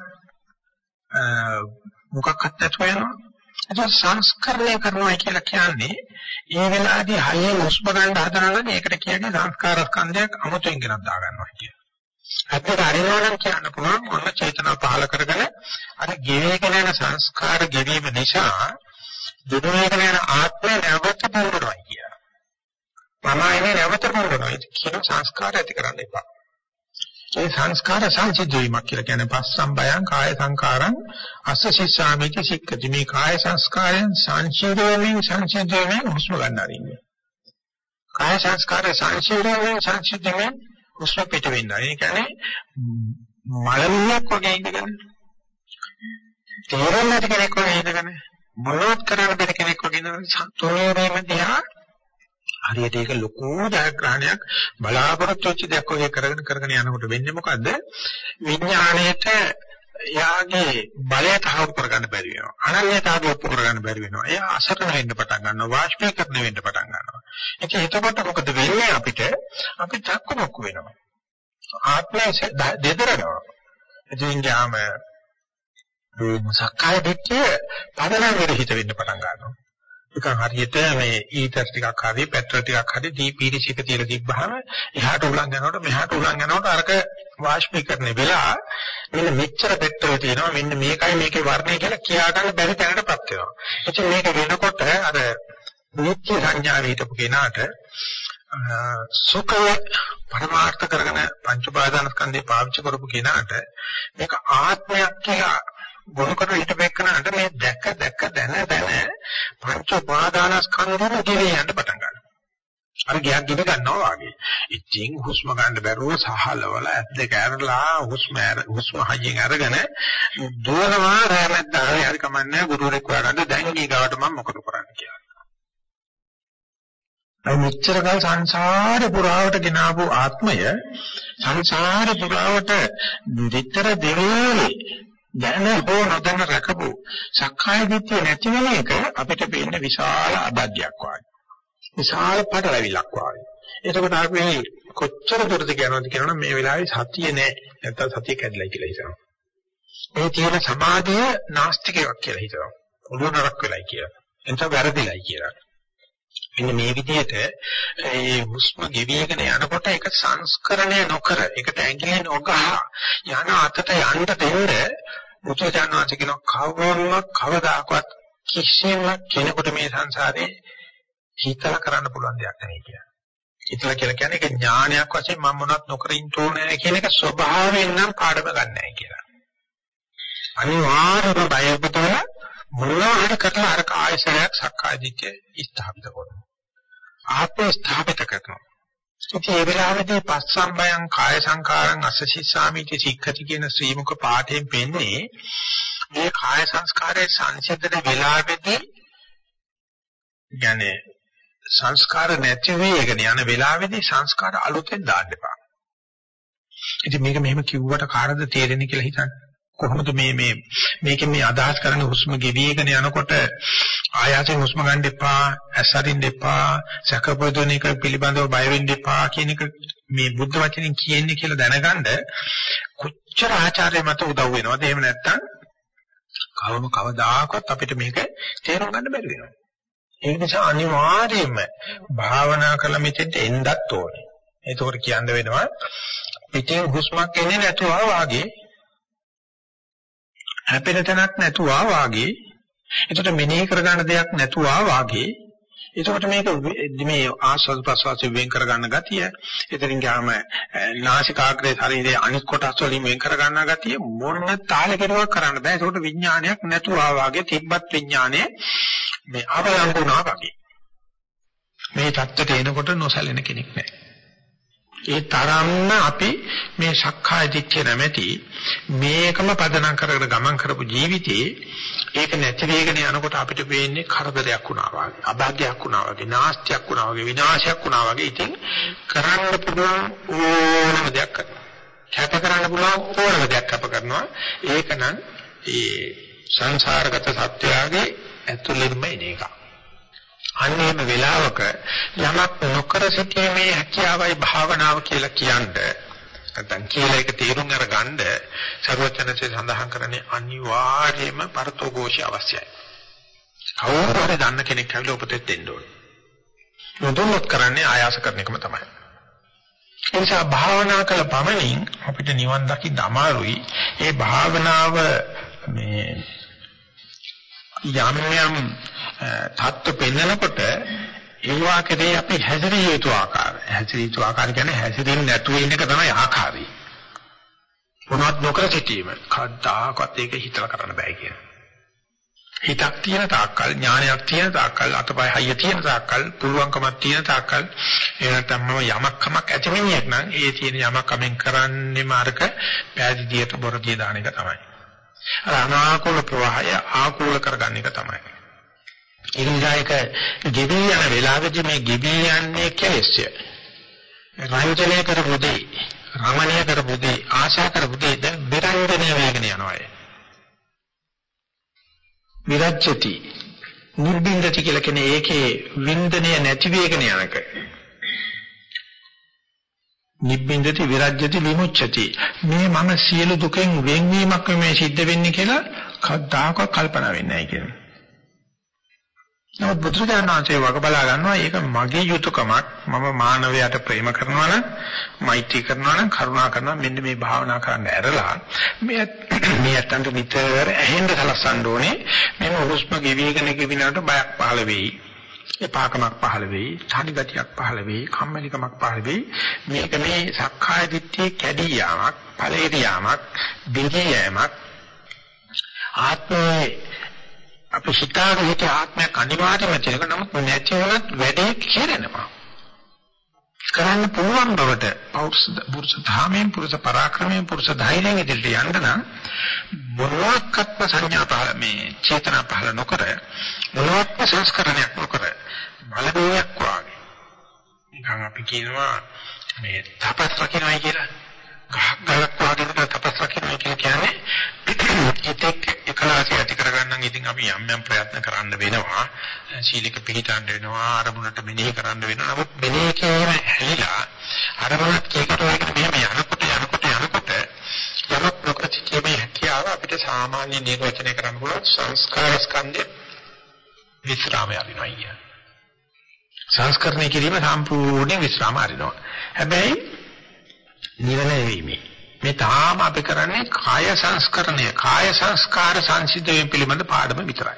මොකක්වත් නැතුව යනවා. ඒක සංස්කරණය කරනවා කියලා කියන්නේ ඒ වෙලාවේදී හයියෙන් හුස්ම ගන්න හදනවා නම් ඒකට කියන්නේ සංස්කාර ස්කන්ධයක් අමුතුවෙන් ගෙනත් දා ගන්නවා කියන. අපිට අරිනවනම් කියන්න පුළුවන් මොන චේතනාව පහල කරගෙන අර ගෙවේගෙන යන සංස්කාර ගෙවීම නිසා දුරවේගෙන යන ආත්මය නැවත පුරුදුනවා කියන. මමයි නැවත පුරුදුනවා කියන සංස්කාර ඇති කරන්න එපා. ඒ සංස්කාර සංසිද්ධ වීමක් කියලා කියන්නේ පස්සම්බයං කාය සංකාරං අස්සසිස්සාමිති සික්කති. මේ කාය සංස්කාරයන් සංසිද්ධ වෙමින් සංසිද්ධ වෙමින් හුස්ම ගන්න ආරින්නේ. කාය සංස්කාරය සංසිද්ධ වෙමින් සංසිද්ධ වෙමින් හුස්ම පිට වෙනවා. ඒ කියන්නේ මලමිණියක් වගේ ඉඳගෙන තේරෙන්නේ නැති කෙනෙක් වගේ ඉඳගෙන මොනවත් කරන්න බැරි කෙනෙක් වගේ ඉඳගෙන සතුරේම දිහා හරියට ඒක ලොකු ජයග්‍රහණයක් බලාපොරොත්තු වෙච්ච දෙයක් වගේ කරගෙන කරගෙන යනකොට වෙන්නේ මොකද්ද? විඥාණයට යාගේ බලය තහවුරු කරගන්න බැරි වෙනවා. අනන්‍යතාවය ඔප්පු කරගන්න බැරි වෙනවා. එයා අසරණ වෙන්න පටන් ගන්නවා. වාෂ්පීකරණය වෙන්න පටන් ගන්නවා. ඉතින් එතකොට මොකද වෙන්නේ අපිට? අපි තක්කමක් වෙනවා. ආත්මය දෙදරනවා. ඉතින් යාම සක්කාය දිට්ඨිය පදනම් වෙහිත වෙන්න පටන් ගන්නවා. ඒක හරියට මේ ඊටර් ටිකක් හරි පෙට්‍රල් ටිකක් හරි දීපීරිසික තියලා තිබ්බහම එහාට උලන් යනකොට මෙහාට උලන් යනකොට අරක වාෂ්පීකරණය වෙලා මෙන්න මෙච්චර පෙට්‍රල් තියෙනවා මෙන්න මේකයි මේකේ වර්ණය කියලා කියා ගන්න බැරි තැනකටපත් වෙනවා. එතකොට මේක වෙනකොට අර නිත්‍ය සංඥාවේ හිටපු කෙනාට සුඛය පරමාර්ථ කරගෙන පංච උපාදානස්කන්ධේ පාවිච්චි කරපු කෙනාට මේක ආත්මයක් කියලා ගොනුකට හිටපෙන්නට මේ දැක දැක දැන දැන පංච උපාදානස්කන්ධෙම දිවේ යන්න පටන් ගන්නවා. අර ගියක් ගිහ ගන්නවා වගේ. ඉතින් හුස්ම ගන්න බැරුව සහලවල ඇස් දෙක ඇරලා හුස්ම හුස්ම හයියෙන් අරගෙන දුවනවා රැමැද්දා හරි කමන්නේ ගුරුවරෙක් වඩන්න දැන් ඊගාවට මම මොකද කරන්නේ කියලා. අයි මෙච්චර කල් සංසාරේ පුරාවට ගෙනාවු ආත්මය සංසාරේ පුරාවට විතර දෙවේ දැන හෝ නොදැන රැකපු සක්කාය දිට්ඨිය නැති වෙන එක අපිට පේන විශාල අබද්ධයක් වගේ. විශාල පටලැවිල්ලක් වගේ. එතකොට අපි කොච්චර දුරද කියනවද කියනවනම් මේ වෙලාවේ සතිය නැහැ. නැත්තම් සතිය කැඩලා කියලා හිතනවා. මේ තියෙන සමාධිය නාස්තිකයක් කියලා හිතනවා. ඔළුව නරක් වෙලයි කියලා. එතන වැරදිලයි කියලා. මෙන්න මේ විදිහට ඒ හුස්ම ගෙවිගෙන යනකොට ඒක සංස්කරණය නොකර ඒකට ඇඟිලි නොගහ යන අතට යන්න දෙන්න මුචචානවාච කියන කවවම කවදාකවත් කිසිම කෙනෙකුට මේ සංසාරේ හිතලා කරන්න පුළුවන් දෙයක් නෙවෙයි කියලා. හිතලා කියලා කියන්නේ ඒක ඥානයක් වශයෙන් මම මොනවත් නොකර ඉන්න ඕනේ කියන එක ස්වභාවයෙන් නම් පාඩම ගන්නෑ කියලා. අනිවාර්යයෙන්ම බයපතල මොනවා හරි කරලා අර කායසරයක් සක්කාය දිට්ඨිය ස්ථාපිත කරනවා. ආත්ම ස්ථාපිත කරනවා. ඉතින් ඒ වෙලාවේදී පස්සම්බයං කාය සංකාරං අස්සසිස්සාමිති සික්ඛති කියන ශ්‍රී මුක පාඨයෙන් පෙන්නේ මේ කාය සංස්කාරයේ සංසිද්ධන වෙලාවේදී يعني සංස්කාර නැති වෙගෙන යන වෙලාවේදී සංස්කාර අලුතෙන් දාන්න එපා. ඉතින් මේක මෙහෙම කිව්වට කාටද තේරෙන්නේ කියලා හිතන්න. කොහොමද මේ මේ මේකෙන් මේ අදහස් කරන හුස්ම ගෙවිගෙන යනකොට ආයාසයෙන් හුස්ම ගන්න එපා, ඇස්සරින්න එපා, සැකපොදුන එක පිළිබඳව බය වෙන්න එපා කියන එක මේ බුද්ධ වචනෙන් කියන්නේ කියලා දැනගන්න කොච්චර ආචාර්ය මත උදව් වෙනවද? එහෙම නැත්නම් කවම කවදාකවත් අපිට මේක තේරුම් ගන්න බැරි වෙනවා. ඒ නිසා අනිවාර්යයෙන්ම භාවනා කළ මෙතෙන්ට එන්නත් ඕනේ. ඒකෝර කියන්න වෙනවා පිටින් හුස්මක් එන්නේ නැතුව වාගේ හැපෙන තැනක් නැතුවා වාගේ එතකොට මෙනෙහි කරගන්න දෙයක් නැතුවා වාගේ එතකොට මේක මේ ආස්වාද ප්‍රසවාසයෙන් වෙන් කරගන්න ගතිය එතනින් ගියාම නාසිකාග්‍රේ ශරීරයේ අනිත් කොටස් වලින් වෙන් කරගන්න ගතිය මොන තාලයකටවත් කරන්න බෑ ඒකට විඥානයක් නැතුවා වාගේ තිබ්බත් විඥානයේ මේ අවලංගුණා වගේ මේ தත්තට එනකොට නොසැලෙන කෙනෙක් නැහැ. ඒ තරම්ම අපි මේ සක්කාය දිට්ඨිය නැමැති මේකම පදනම් කරගෙන ගමන් කරපු ජීවිතේ ඒක නැති වෙගෙන යනකොට අපිට වෙන්නේ කරදරයක් වුණා වගේ, අභාග්‍යයක් වුණා වගේ, නාස්තියක් වුණා වගේ, විනාශයක් වුණා වගේ. ඉතින් කරන්න පුළුවන් ඕනම දෙයක් කරනවා. කැප කරන්න පුළුවන් ඕනම දෙයක් කැප කරනවා. ඒකනම් ඒ සංසාරගත සත්‍යයගේ ඇතුළෙන්ම එන එක. අන්නේම වෙලාවක යමක් නොකර සිටීමේ හැකියාවයි භාවනාව කියලා කියන්නේ නැත්නම් කියලා ඒක තේරුම් අරගන්න සර්වඥන්සේ සඳහන් කරන්නේ අනිවාර්යයෙන්ම පරතෝഘോഷය අවශ්‍යයි. කවුරු හරි දන්න කෙනෙක් ඇවිල්ලා උපදෙස් දෙන්න ඕනේ. නොදොන්නොත් කරන්නේ ආයාස කරන එකම තමයි. ඒ නිසා භාවනා කළ පමණින් අපිට නිවන් දකින්න අමාරුයි. ඒ භාවනාව මේ යම් යම් තත්ත්ව පෙන්නකොට ඒවා කෙරේ අපි හැසිරිය යුතු ආකාරය. හැසිරිය යුතු ආකාරය කියන්නේ හැසිරෙන්නේ නැතුව ඉන්න එක තමයි ආකාරය. මොනවත් නොකර සිටීම. කද්දාකත් ඒක හිතලා කරන්න බෑ කියන. හිතක් තියෙන තාක්කල්, ඥානයක් තියෙන තාක්කල්, අතපය හයිය තියෙන තාක්කල්, පුළුවන්කමක් තියෙන තාක්කල් ඒ නැත්නම් මම යමක් කමක් ඇති වෙන්නේ නම් ඒ තියෙන යමක් කමෙන් කරන්නේම අරක පෑදීදියට බොරදිය දාන එක තමයි. අර අනාකූල ප්‍රවාහය ආකූල කරගන්න එක තමයි. ඒ නිසා ඒක ගෙවි යන වෙලාවෙදි මේ ගෙවි යන්නේ කෙලෙස්ය. රාජ්‍යලේ කරපු දේ, රමණීය කරපු දේ, ආශා කරපු දේ දැන් විරංජනීය වේගන යනවා. විරජ්‍යති නිර්බින්දති කියලා කියන්නේ ඒකේ වින්දනය නැති වේගන යනක. නිබ්බින්දති විරජ්‍යති විමුච්ඡති. මේ මම සියලු දුකෙන් වෙන්වීමක් මේ සිද්ධ වෙන්නේ කියලා කවදාකවත් කල්පනා වෙන්නේ නැහැ කියන්නේ. නමුත් බුදුරජාණන් වහන්සේ වග බලා ගන්නවා ඒක මගේ යුතුයකමක්. මම මානවයාට ප්‍රේම කරනවා නම්, මෛත්‍රී කරනවා නම්, කරුණා කරනවා මෙන්න මේ භාවනා කරන්න ඇරලා මේ මේ අතන්ට නිතර ඇහෙන්න සලස්සන්න ඕනේ. මේ හුස්ම ගෙවිගෙන ගෙවිනකොට බයක් පහළ වෙයි. එපාකමක් පහළ වෙයි, තනි ගතියක් පහළ වෙයි, කම්මැලිකමක් පහළ වෙයි. මේක මේ සක්කාය දිට්ඨිය කැඩී යාමක්, ඵලයට යාමක්, බිඳී යාමක්. ආත්මයේ අපි හිතාගෙන හිටිය ආත්මයක් අනිවාර්යයෙන්ම තියෙනවා. නමුත් නැති වුණත් වැඩේ කෙරෙනවා. කරන්න පුළුවන් බවට පුරුෂ ධාමයෙන්, පුරුෂ පරාක්‍රමයෙන්, පුරුෂ ධෛර්යයෙන් ඉදිරියට යන්න නම් මොනවාක්වත් සංඥා පහළ මේ චේතනා පහළ නොකර, මොනවාක්වත් සංස්කරණයක් නොකර බලබෝයක් වාගේ. නිකන් අපි කියනවා මේ තපස් රකින්නයි කියලා. ගහක් ගලක් වාගේ තපස් රකින්නයි කියලා කියන්නේ ඒකෙක් එකලාසිය ඇති කරගන්න නම් ඉතින් අපි යම් යම් ප්‍රයත්න කරන්න වෙනවා. සීලක පිළිටන්න වෙනවා, අරමුණට මෙනෙහි කරන්න වෙනවා. නමුත් මෙනෙහි කියන හැලිලා අරමුණට කීකට වගේ මෙහෙම යනකොට යනකොට යනකොට යමක් ප්‍රකෘතියේ හැකියාව අපිට සාමාන්‍ය නිර්වචනය කරන්න පුළුවන් සංස්කාර ස්කන්ධය විස්රාමය අරිනවා කියන්නේ. සංස්කරණය කිරීම සම්පූර්ණ විස්රාම අරිනවා. හැබැයි නිවන නෙවෙයි. මේ තාම අපි කරන්නේ කාය සංස්කරණය, කාය සංස්කාර සංසිද්ධිය පිළිබඳ පාඩම විතරයි.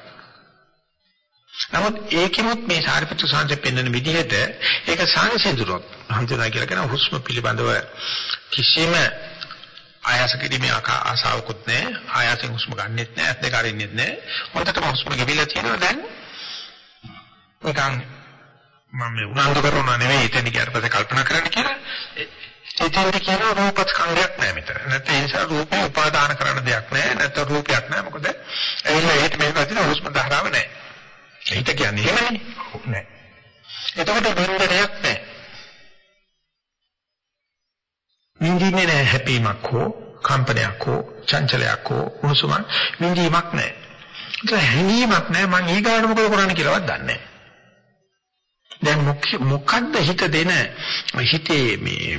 නමුත් ඒකෙමුත් මේ සාරිපුත්‍ර සාංශය පෙන්වන විදිහට ඒක සංසිඳුනොත් හඳුනා කියලා කියන හුස්ම පිළිබඳව කිසිම ආයාස කිරීමේ ආසාවකුත් නැහැ. ආයාසෙන් හුස්ම ගන්නෙත් නැහැ, ඇස් දෙක අරින්නෙත් නැහැ. හොඳටම හුස්ම ගෙවිලා තියෙනවා දැන්. නිකන් මම උනන්දු කරනවා නෙවෙයි එතන ගියාට පස්සේ කල්පනා කරන්න කියලා. ඒතෙන්ට කියන රූප ස්කන්ධයක් නැහැ මෙතන. නැත්නම් ඒ නිසා රූපේ උපාදාන කරන දෙයක් නැහැ. නැත්නම් රූපයක් නැහැ. මොකද එයිලා ඒත් මේක ඇතුළේ හුස්ම ධාරාව නැහැ. හිත කියන්නේ එහෙමනේ. නැහැ. එතකොට බින්දනයක් නැහැ. නිදින්නේ නැහැ හැපීමක් හෝ කම්පනයක් හෝ චංචලයක් හෝ උණුසුමක් නිදීමක් නැහැ. ඒක හැඟීමක් නැහැ. මං ඊගාට මොකද කරන්නේ කියලාවත් දන්නේ නැහැ. දැන් මොකද්ද හිත දෙන හිතේ මේ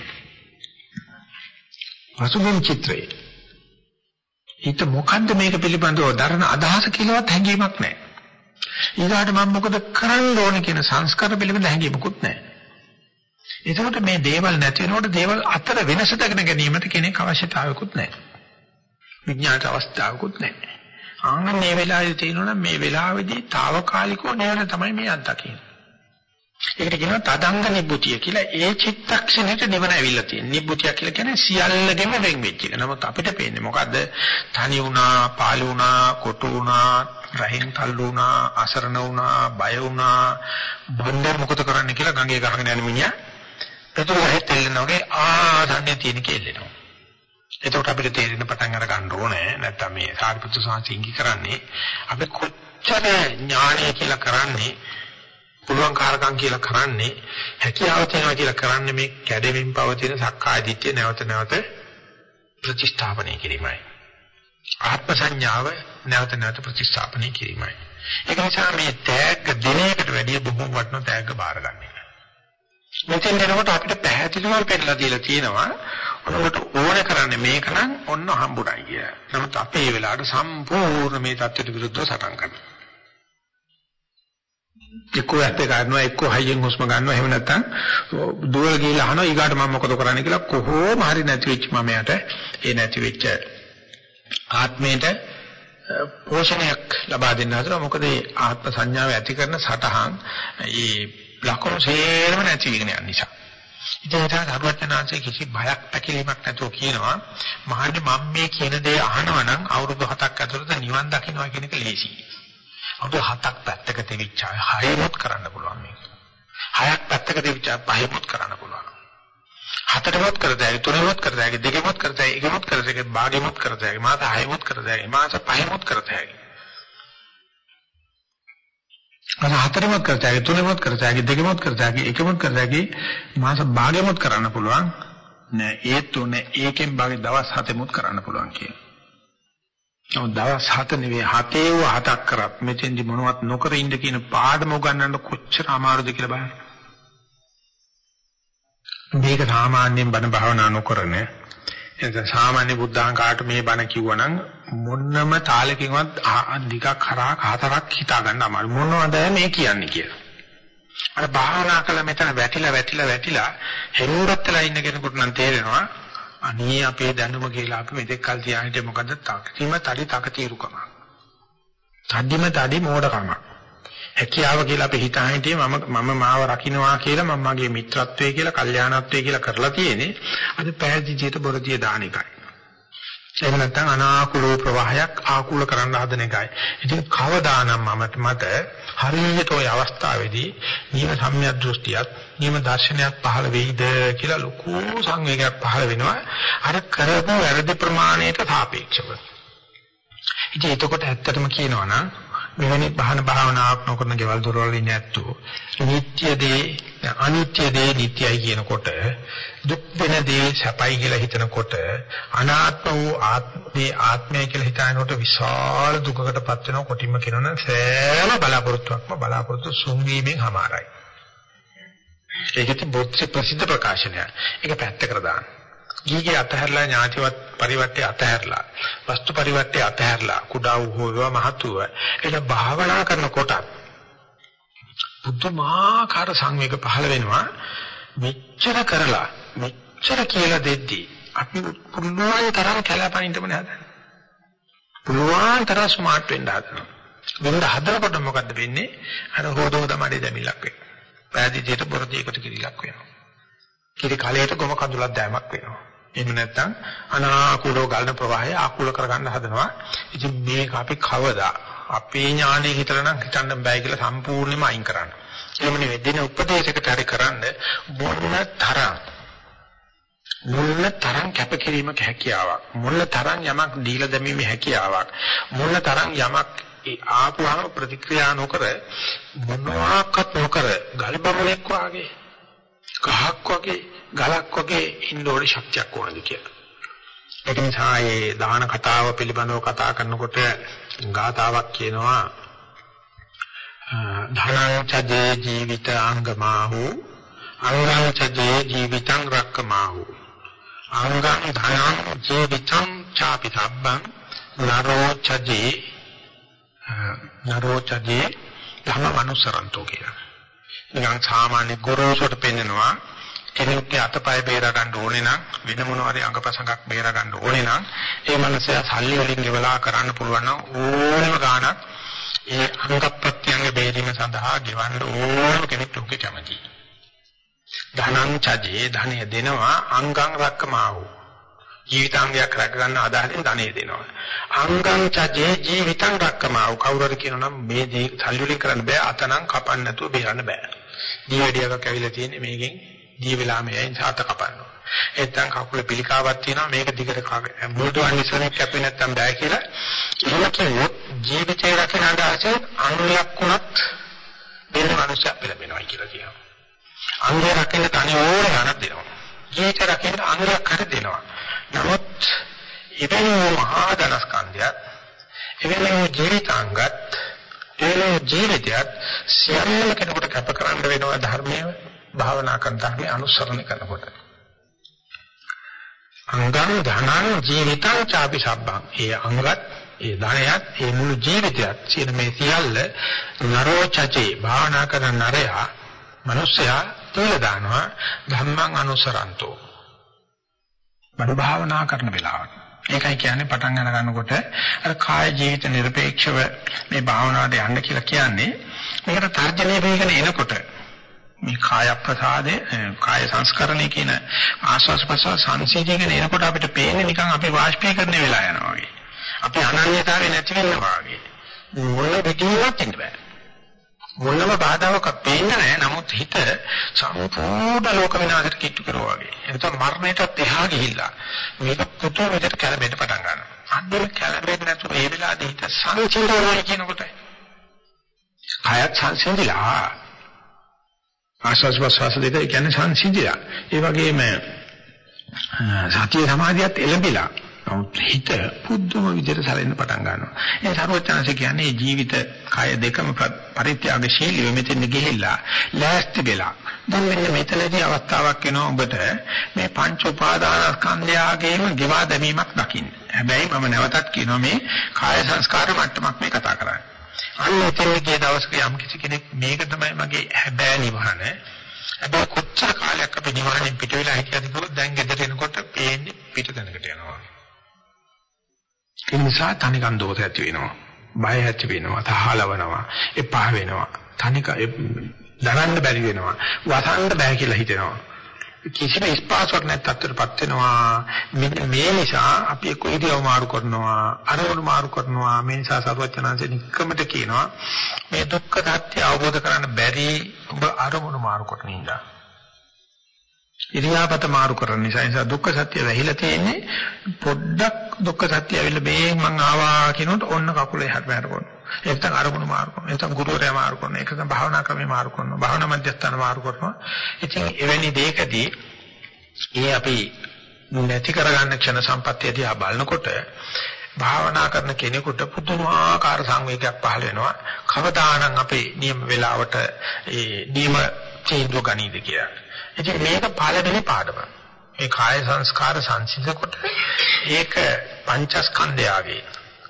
වසුබිම් චිත්‍රය. හිත මොකද්ද මේක පිළිබඳව දරන අදහස කියලාවත් හැඟීමක් නැහැ. ඊගාට මම මොකද කරන්න ඕනේ කියන සංස්කාර පිළිබඳ හැඟීමකුත් නැහැ. එතකොට මේ දේවල් නැති වෙනකොට දේවල් අතර වෙනස දක්න ගැනීමට කෙනෙක් අවශ්‍යතාවයකුත් නැහැ. විඥානට අවස්ථාවකුත් නැහැ. ආන්න මේ වෙලාවේ තියෙනවා මේ වෙලාවේදී తాවකාලිකව නේද තමයි මේ අත්දකින්නේ. ඒකට කියනවා තදංග නිබ්බුතිය කියලා. ඒ චිත්තක්ෂණයට නිවන ඇවිල්ලා තියෙන. නිබ්බුතිය කියලා කියන්නේ සියල්ලගෙම වෙන් වෙච්ච එක. නමුත් අපිට පේන්නේ මොකද්ද? තනි වුණා, පාළු වුණා, කොටු වුණා, රහින් තල්ලු වුණා, අසරණ වුණා, බය වුණා, බණ්ඩේ මොකද කරන්න කියලා ගඟේ ගහගෙන යන මිනිහා පෙතුරු ගහේ තෙල්ලනවා වගේ ආසන්නේ තියෙන කෙල්ලෙනවා. එතකොට අපිට තේරෙන්න පටන් අර ගන්න ඕනේ. නැත්තම් මේ සාරිපුත්‍ර සාංශිංගි කරන්නේ අපි කොච්චර ඥානය කියලා කරන්නේ, පුළුවන් කාරකම් කියලා කරන්නේ, හැකියාව තියෙනවා කියලා කරන්නේ මේ කැඩෙමින් පවතින සක්කාය දිට්ඨිය නැවත නැවත ප්‍රතිස්ථාපනය කිරීමයි. ආත්ම සංඥාව නැවත නැවත ප්‍රතිස්ථාපනය කිරීමයි. ඒක නිසා මේ තෑග්ග දිනයකට වැඩිය බොහොම වටින තෑග්ග බාර ගන්න එක. මෙතෙන් දෙනකොට අපිට පැහැදිලිවම පෙන්නලා දීලා තියෙනවා ඔනකට ඕන කරන්නේ මේක නම් ඔන්න හම්බුණයි කියලා. නමුත් අපේ මේ වෙලාවට සම්පූර්ණ මේ தත්ත්වයට විරුද්ධව සටන් කරනවා. එක්කෝ ඇත්ත ගන්නවා, එක්කෝ හයියෙන් හුස්ම ගන්නවා, එහෙම නැත්නම් දුවල ගිහලා අහනවා ඊගාට මම මොකද කරන්නේ කියලා. කොහොම හරි නැති වෙච්ච මමයට ඒ නැති වෙච්ච ආත්මයට පෝෂණයක් ලබා දෙන්න හදනවා. මොකද මේ ආත්ම සංඥාව ඇති කරන සටහන් ඒ ලකුණු සේරම නැති වෙන නිසා. ඉතින් ඒක සර්වඥාන්සේ කිසි බයක් පැකිලීමක් නැතුව කියනවා මහන්නේ මම මේ කියන දේ අහනවා නම් අවුරුදු හතක් ඇතුළත නිවන් දකින්නවා කියන එක ලේසියි. අවුරුදු හතක් පැත්තක තිබිච්ච අය හයමොත් කරන්න පුළුවන් මේක. හයක් පැත්තක තිබිච්ච පහමොත් කරන්න පුළුවන්. හතරමොත් කරදැයි තුනමොත් කරදැයි දෙකමොත් කරදැයි එකමොත් කරදැයි භාගෙමොත් කරදැයි මාස හයමොත් කරදැයි මාස පහමොත් කරදැයි මාස හතරමොත් කරදැයි තුනමොත් කරදැයි දෙකමොත් කරදැයි එකමොත් කරදැයි මාස භාගෙමොත් කරන්න පුළුවන් නෑ. ඒ තුනේ ඒකෙන් භාගෙ දවස් හතෙමොත් කරන්න පුළුවන් කියන. නමුත් දවස් හත නෙවෙයි හතේ ව හතක් කරත් මෙතෙන්දි මොනවත් නොකර ඉන්න කියන පාඩම උගන්වන්න කොච්චර අමාරුද කියලා බලන්න. මේක සාමාන්‍යයෙන් බණ භාවනා නොකරන එතන සාමාන්‍ය බුද්ධාංගාට මේ බණ කිව්වනම් මොන්නම තාලකින්වත් ටිකක් කරා හතරක් හිතා ගන්න අමාරු. මොනවද මේ කියන්නේ කියලා. අර භාවනා කළ මෙතන වැටිලා වැටිලා වැටිලා හෙරුරත් වෙලා ඉන්න කෙනෙකුට නම් තේරෙනවා අනේ අපේ දැනුම කියලා අපි මෙතෙක් කල් තියාහිටියේ මොකද? තකිම තඩි තක తీරුකම. තඩිම තඩි මෝඩකම. හැකියාව කියලා අපි හිතාහිටියේ මම මම මාව රකින්නවා කියලා මම මගේ මිත්‍රත්වයේ කියලා කල්යාණත්වයේ කියලා කරලා තියෙන්නේ. අද පැහැදිලියට බොරදිය දාන එකයි. එහෙම නැත්නම් අනාකූල ප්‍රවාහයක් ආකූල කරන්න හදන එකයි. ඉතින් කවදානම් මමත් මට හරියට ওই අවස්ථාවේදී නියම සම්‍යක් දෘෂ්ටියක් නියම දර්ශනයක් පහළ වෙයිද කියලා ලොකු සංවේගයක් පහළ වෙනවා. අර කරපු වැරදි ප්‍රමාණයට සාපේක්ෂව. ඉතින් එතකොට ඇත්තටම කියනවා නම් මෙවැනි බහන භාවනාවක් නොකරන ගෙවල් දොරවල් ඉන්නේ නැත්තෝ නිත්‍ය දේ අනිත්‍ය දේ නිට්ටයයි කියනකොට දුක් වෙන දේ සැපයි කියලා හිතනකොට අනාත්ම වූ ආත්මේ ආත්මය කියලා හිතනකොට විශාල දුකකටපත් වෙනවා. කොටින්ම කියනවනම් සෑම බලාපොරොත්තුවක්ම බලාපොරොත්තු සුන්වීමෙන් හමාරයි. ඒකත් බොත්සේ ප්‍රසිද්ධ ප්‍රකාශනය. ඒක පැත්තකට දාන්න. ගීගේ අතහැරලා ඥාතිවත් පරිවර්තය අතහැරලා වස්තු පරිවර්තය අතහැරලා කුඩා වූ හෝ මහත් වූ ඒක භාවනා කරනකොට පුදුමාකාර සංවේග පහළ වෙනවා. මෙච්චර කරලා මෙච්චර කියලා දෙද්දී අපි පුළුවන් තරම් කැලපනින්නම නේද? පුළුවන් තරම් ස්මාර්ට් වෙන්න හදනවා. වෙන හදනකොට මොකද්ද වෙන්නේ? අර හොදෝද මඩේ දැමිලක් වෙනවා. පැහැදිලියට බොරදියකට කිරිලක් වෙනවා. කිරි කලයට ගොම කඳුලක් දැමක් වෙනවා. එහෙම නැත්නම් අනාකූලව ගලන ප්‍රවාහය ආකූල කරගන්න හදනවා. ඉතින් මේක අපි කවදා අපේ ඥානෙ හිතලා නම් හිතන්න බෑ කියලා සම්පූර්ණයෙන්ම අයින් කරන්න. එහෙම නෙවෙයි දෙන උපදේශයකට හරි කරන්න මොන තරම් මොන තරම් කැපකිරීමක හැකියාවක් මොන තරම් යමක් දීලා දැමීමේ හැකියාවක් මොන තරම් යමක් ඒ ආපුවම ප්‍රතික්‍රියා නොකර මොනවාක්වත් නොකර ගල්බමුලෙක් වාගේ ගහක් වගේ ගලක් වගේ ඉන්නෝඩි ශක්තියක් ඕනද කියලා. ඒක නිසා මේ දාන කතාව පිළිබඳව කතා කරනකොට ගාතාවක් කියනවා ධනං චදේ ජීවිතාංගමාහු අංගං චදේ ජීවිතං රක්කමාහු අංගං ධනං ජීවිතං චාපි සබ්බං නරෝ චදේ නරෝ චදේ ධම මනුසරන්තෝ කියලා. නිකන් සාමාන්‍ය ගොරෝසුට පෙන්නනවා කෙනෙක්ගේ අතපය බේර ගන්න ඕනේ නම් වෙන මොනවාරි අංගපසංගක් බේර ගන්න ඕනේ නම් ඒ මනසයා සල්ලි වලින් ගෙවලා කරන්න පුළුවන් නම් ඕනම ගාණක් ඒ අංග ප්‍රත්‍යංග බේරීම සඳහා ගෙවන්න ඕනම කෙනෙක් ලෝකේ කැමතියි. ධනං චජේ ධනය දෙනවා අංගං රක්කමාවෝ ජීවිතාංගයක් රැක ගන්න ආදාහයෙන් ධනෙ දෙනවා. අංගං චජේ ජීවිතං රක්කමාව කවුරුද කියනනම් මේ දේ සල්ලි වලින් කරන්න බෑ අතනම් කපන්න නැතුව බේරන්න බෑ. දීවැඩියක් ඇවිල්ලා තියෙන්නේ මේකෙන් දී වෙලාම යයින් සාත කපන්න. එතෙන් කකුල පිළිකාවක් තියෙනවා මේක දිගට මුළු අනිසරයක් කැපෙන්නේ නැත්තම් බෑ කියලා. එහෙම කියොත් ජීවිතේ රැකෙන අදහසෙන් අංගයක් වුණත් දෙන මනුෂ්‍ය පිළිබෙනවා කියලා කියනවා. අංගය රැකෙන තනි ඕන ගණන් දෙනවා. ජීවිතේ රැකෙන අංගයක් හරි දෙනවා. නමුත් ඉතින් මහා ධනස්කන්ධයත් එවෙලේ ජීවිතාංගත් එවෙලේ ජීවිතයත් සියල්ල කෙනෙකුට කැප කරන්න වෙනවා ධර්මයේ භාවනා කරන ධර්මයේ අනුසරණය කරනකොට. අංගං ධනං ජීවිතං චාපි සබ්බං. ඒ අංගත් ඒ ධනයත් ඒ මුළු ජීවිතයත් කියන මේ සියල්ල නරෝචචේ භාවනා කරන නරයා මනුස්සයා තුල දානවා ධම්මං අනුසරන්තෝ. බඩ භාවනා කරන වෙලාවට. ඒකයි කියන්නේ පටන් ගන්න ගන්නකොට අර කාය ජීවිත নিরপেক্ষව මේ භාවනාවට යන්න කියලා කියන්නේ මේකට තර්ජනය වෙගෙන එනකොට මේ කාය ප්‍රසාදේ කාය සංස්කරණය කියන ආස්වාස් ප්‍රසවාස සංසිඳීගෙන එනකොට අපිට පේන්නේ නිකන් අපි වාෂ්පීකරණය වෙලා යනවා වගේ. අපි අනන්‍යතාවය නැති වෙනවා වගේ. මොන දෙකින්වත් ඉන්න බෑ. මොනම බාධාවක් පේන්නේ නැහැ. නමුත් හිත සම්පූර්ණ ලෝක විනාශයට කිට්ටු කරනවා වගේ. එතකොට මරණයටත් එහා ගිහිල්ලා මේක පුතෝ මෙතට කැළඹෙන්න පටන් ගන්නවා. අන්තිම කැළඹෙන්නේ නැතුව මේ වෙලාවේ හිත සංසිඳනවා කියනකොට කායත් සංසිඳිලා ආස්වාස් ප්‍රස්වාස දෙක කියන්නේ සංසිඳිලා. ඒ වගේම සතිය සමාධියත් එළඹිලා. නමුත් හිත පුදුම විදිහට සැලෙන්න පටන් ගන්නවා. ඒ සර්වඥාන්සේ කියන්නේ ජීවිත කය දෙකම පරිත්‍යාගශීලීව මෙතෙන් ගිහිල්ලා ලෑස්ති වෙලා. දැන් මෙන්න මෙතනදී අවස්ථාවක් එනවා ඔබට මේ පංච උපාදානස්කන්ධයගේම ගෙවා දැමීමක් දකින්න. හැබැයි මම නැවතත් කියනවා මේ කාය සංස්කාර මට්ටමක් මේ කතා කරන්නේ. අන්න එතනදී දවසක යම් කිසි කෙනෙක් මේක තමයි මගේ හැබෑ නිවහන. හැබැයි කොච්චර කාලයක් අපි නිවහනෙන් පිට වෙලා හිටියද කියලා දැන් ගෙදර එනකොට පේන්නේ පිට තැනකට යනවා. ඒ නිසා තනිකන් දෝෂ ඇති වෙනවා. බය ඇති වෙනවා. තහලවනවා. එපා වෙනවා. තනික දරන්න බැරි වෙනවා. වසන්න බෑ කියලා හිතෙනවා. කිසිම ස්පාසයක් නැත් අත්තරපත් වෙනවා. මේ නිසා අපි කොයිදව මාරු කරනවා. අරමුණු මාරු කරනවා. මේ නිසා සරුවචනාංශ නික්කමට කියනවා මේ දුක්ඛ සත්‍ය අවබෝධ කරගන්න බැරි ඔබ අරමුණු මාරු කරන නිසා. ඉරියාපත මාරු කරන නිසා නිසා දුක්ඛ සත්‍ය වැහිලා තියෙන්නේ පොඩ්ඩක් දුක්ඛ සත්‍ය ඇවිල්ලා මේ මං ආවා කියනකොට ඔන්න කකුල එහාට මෙහාට කරනවා. එතන අරමුණු මාරු කරනවා. එතන ගුරුවරයා මාරු කරනවා. එතන භාවනා ක්‍රමේ මාරු කරනවා. භාවනා මධ්‍යස්ථාන මාරු කරනවා. ඉතින් එවැනි දෙයකදී ඒ අපි නැති කරගන්න ක්ෂණ සම්පත්තිය දිහා බලනකොට භාවනා කරන කෙනෙකුට පුදුමාකාර සංවේගයක් පහළ වෙනවා. කවදානම් අපේ නියම වේලාවට ඒ නියම තීන්දුව ගනීද කියලා. ඉතින් මේක පළවෙනි පාඩම. මේ කාය සංස්කාර සංසිඳකොට ඒක පංචස්කන්ධයගේ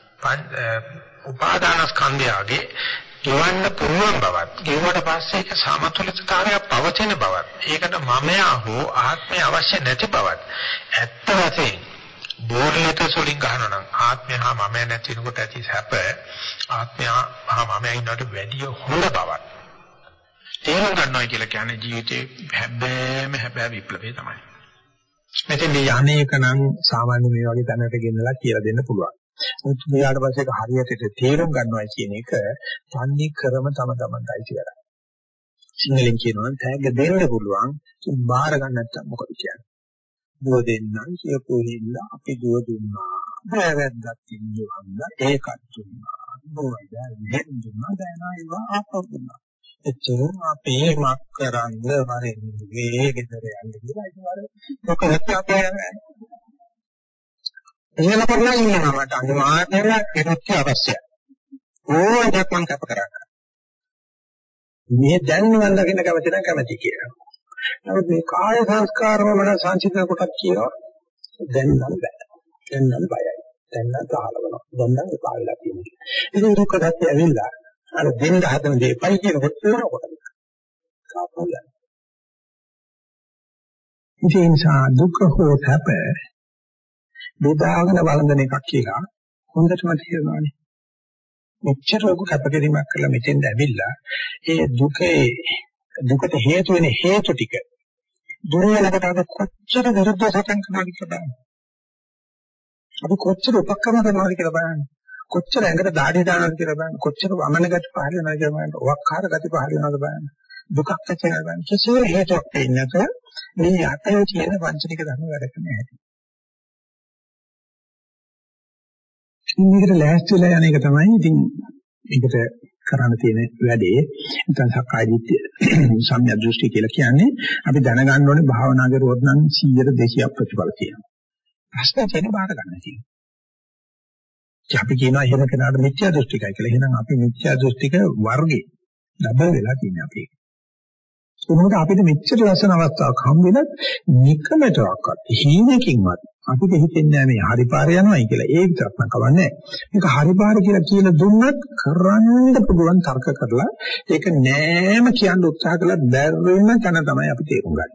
උපාදානස්කන්ධයගේ ගෙවන්න පුළුවන් බවත් ගෙවුවට පස්සේ ඒක සමතුලිතතාවයක් පවතින බවත් ඒකට මමයා හෝ ආත්මය අවශ්‍ය නැති බවත් ඇත්ත වශයෙන් බෝර්ලිත සුලින් ගහනවා නම් ආත්මය හා මමයා නැති වෙනකොට ඇති සැප ආත්මය හා මමයා ඉන්නට වැඩිය හොඳ බවත් තේරුම් ගන්නවා කියලා කියන්නේ ජීවිතේ හැබෑම හැබෑ විප්ලවය තමයි. මෙතෙන් මේ අනේක නම් සාමාන්‍ය මේ වගේ දැනට ගෙන්නලා කියලා දෙන්න පුළුවන්. මුත් මෙයාට පස්සේ ඒක හරියට තේරුම් ගන්නවා කියන එක තන්නේ ක්‍රම තම තමන්ටයි කියලා. සිංහලෙන් කියනවා තෑග්ග දෙන්න පුළුවන් බාර ගන්න නැත්තම් මොකද කියන්නේ? දුව දෙන්නම් කියපු හිල්ල අපි දුව දුන්නා. බෑවැද්දක් ඉන්නවා ඒකත් දුන්නා. බෝයිද නෙන්දුනා දැන් ආවා අපෝ දුන්නා. එච්චර අපේ මක් කරන්න වරෙන්නේ ගෙදර යන්න කියලා ඉතින් ඔක නැත්නම් අපේ යන්නේ. එහෙම කරලා ඉන්නවා මට අනිවාර්යයෙන්ම කෙනෙක් අවශ්‍යයි. ඕනයක් මම කැප කරගන්නවා. මේ දැන් නිවන් දකින්න කැමති නම් කැමති කියලා. නමුත් මේ කාය සංස්කාරම මන සංසිඳන කොටක් කියනවා. දැන් නම් බෑ. දැන් නම් බයයි. දැන් නම් තහලවනවා. දැන් නම් එපා වෙලා තියෙනවා. ඉතින් දුක දැක්ක ඇවිල්ලා අර දෙන්න හදන දේ පයි කියනකොට නෝකොට. කාපුල. ඉතින් නිසා දුක හෝ තප බෙදාගෙන වළඳන එකක් කියලා හොඳටම තේරෙනවානේ. මෙච්චර ලොකු කැපකිරීමක් කරලා මෙතෙන්ද ඇවිල්ලා ඒ දුකේ දුකට හේතු වෙන හේතු ටික දුර වෙනකොට කොච්චර විරුද්ධ සටන් කරනවද කියලා බලන්න. අපි කොච්චර උපක්‍රම කරනවද කියලා බලන්න. කොච්චර ඇඟට දාඩිය දානවද කියලා බලන්න. කොච්චර වමන ගති පහල වෙනවද කියලා බලන්න. වක්කාර ගති පහල වෙනවද බලන්න. දුකක් ඇති වෙනවද බලන්න. කිසිම හේතුවක් දෙන්නේ නැත. මේ අතේ තියෙන වංචනික ධර්ම වැඩ කරන හැටි. මේකට ලෑස්තිලා යන එක තමයි ඉතින් මේකට කරන්න තියෙන වැඩේ. නැත්නම් සක්කාය දිට්ඨිය සම්‍යක් දෘෂ්ටි කියලා කියන්නේ අපි දැනගන්න ඕනේ භාවනා කරුවොත් නම් සීයට දෙසීයක් ප්‍රතිඵල තියෙනවා. ප්‍රශ්න තියෙන්නේ බාර ගන්න තියෙනවා. අපි කියනවා එහෙම කෙනාට මිත්‍යා දෘෂ්ටිකයි කියලා. එහෙනම් අපි මිත්‍යා දෘෂ්ටික වර්ගේ ඩබල් වෙලා තියෙනවා අපි. මොකද අපිට මෙච්චර ලස්සන අවස්ථාවක් හම් වෙනත් නිකමටවත් හීනකින්වත් අපිට හිතෙන්නේ නැහැ මේ හරි පාර යනවායි කියලා. ඒ විතරක් නම් කවන්නේ. මේක හරි පාර කියලා කියලා දුන්නත් කරන්න පුළුවන් තර්ක කරලා ඒක නෑම කියන්න උත්සාහ කළා බැරිම තැන තමයි අපි තේරුම් ගන්නේ.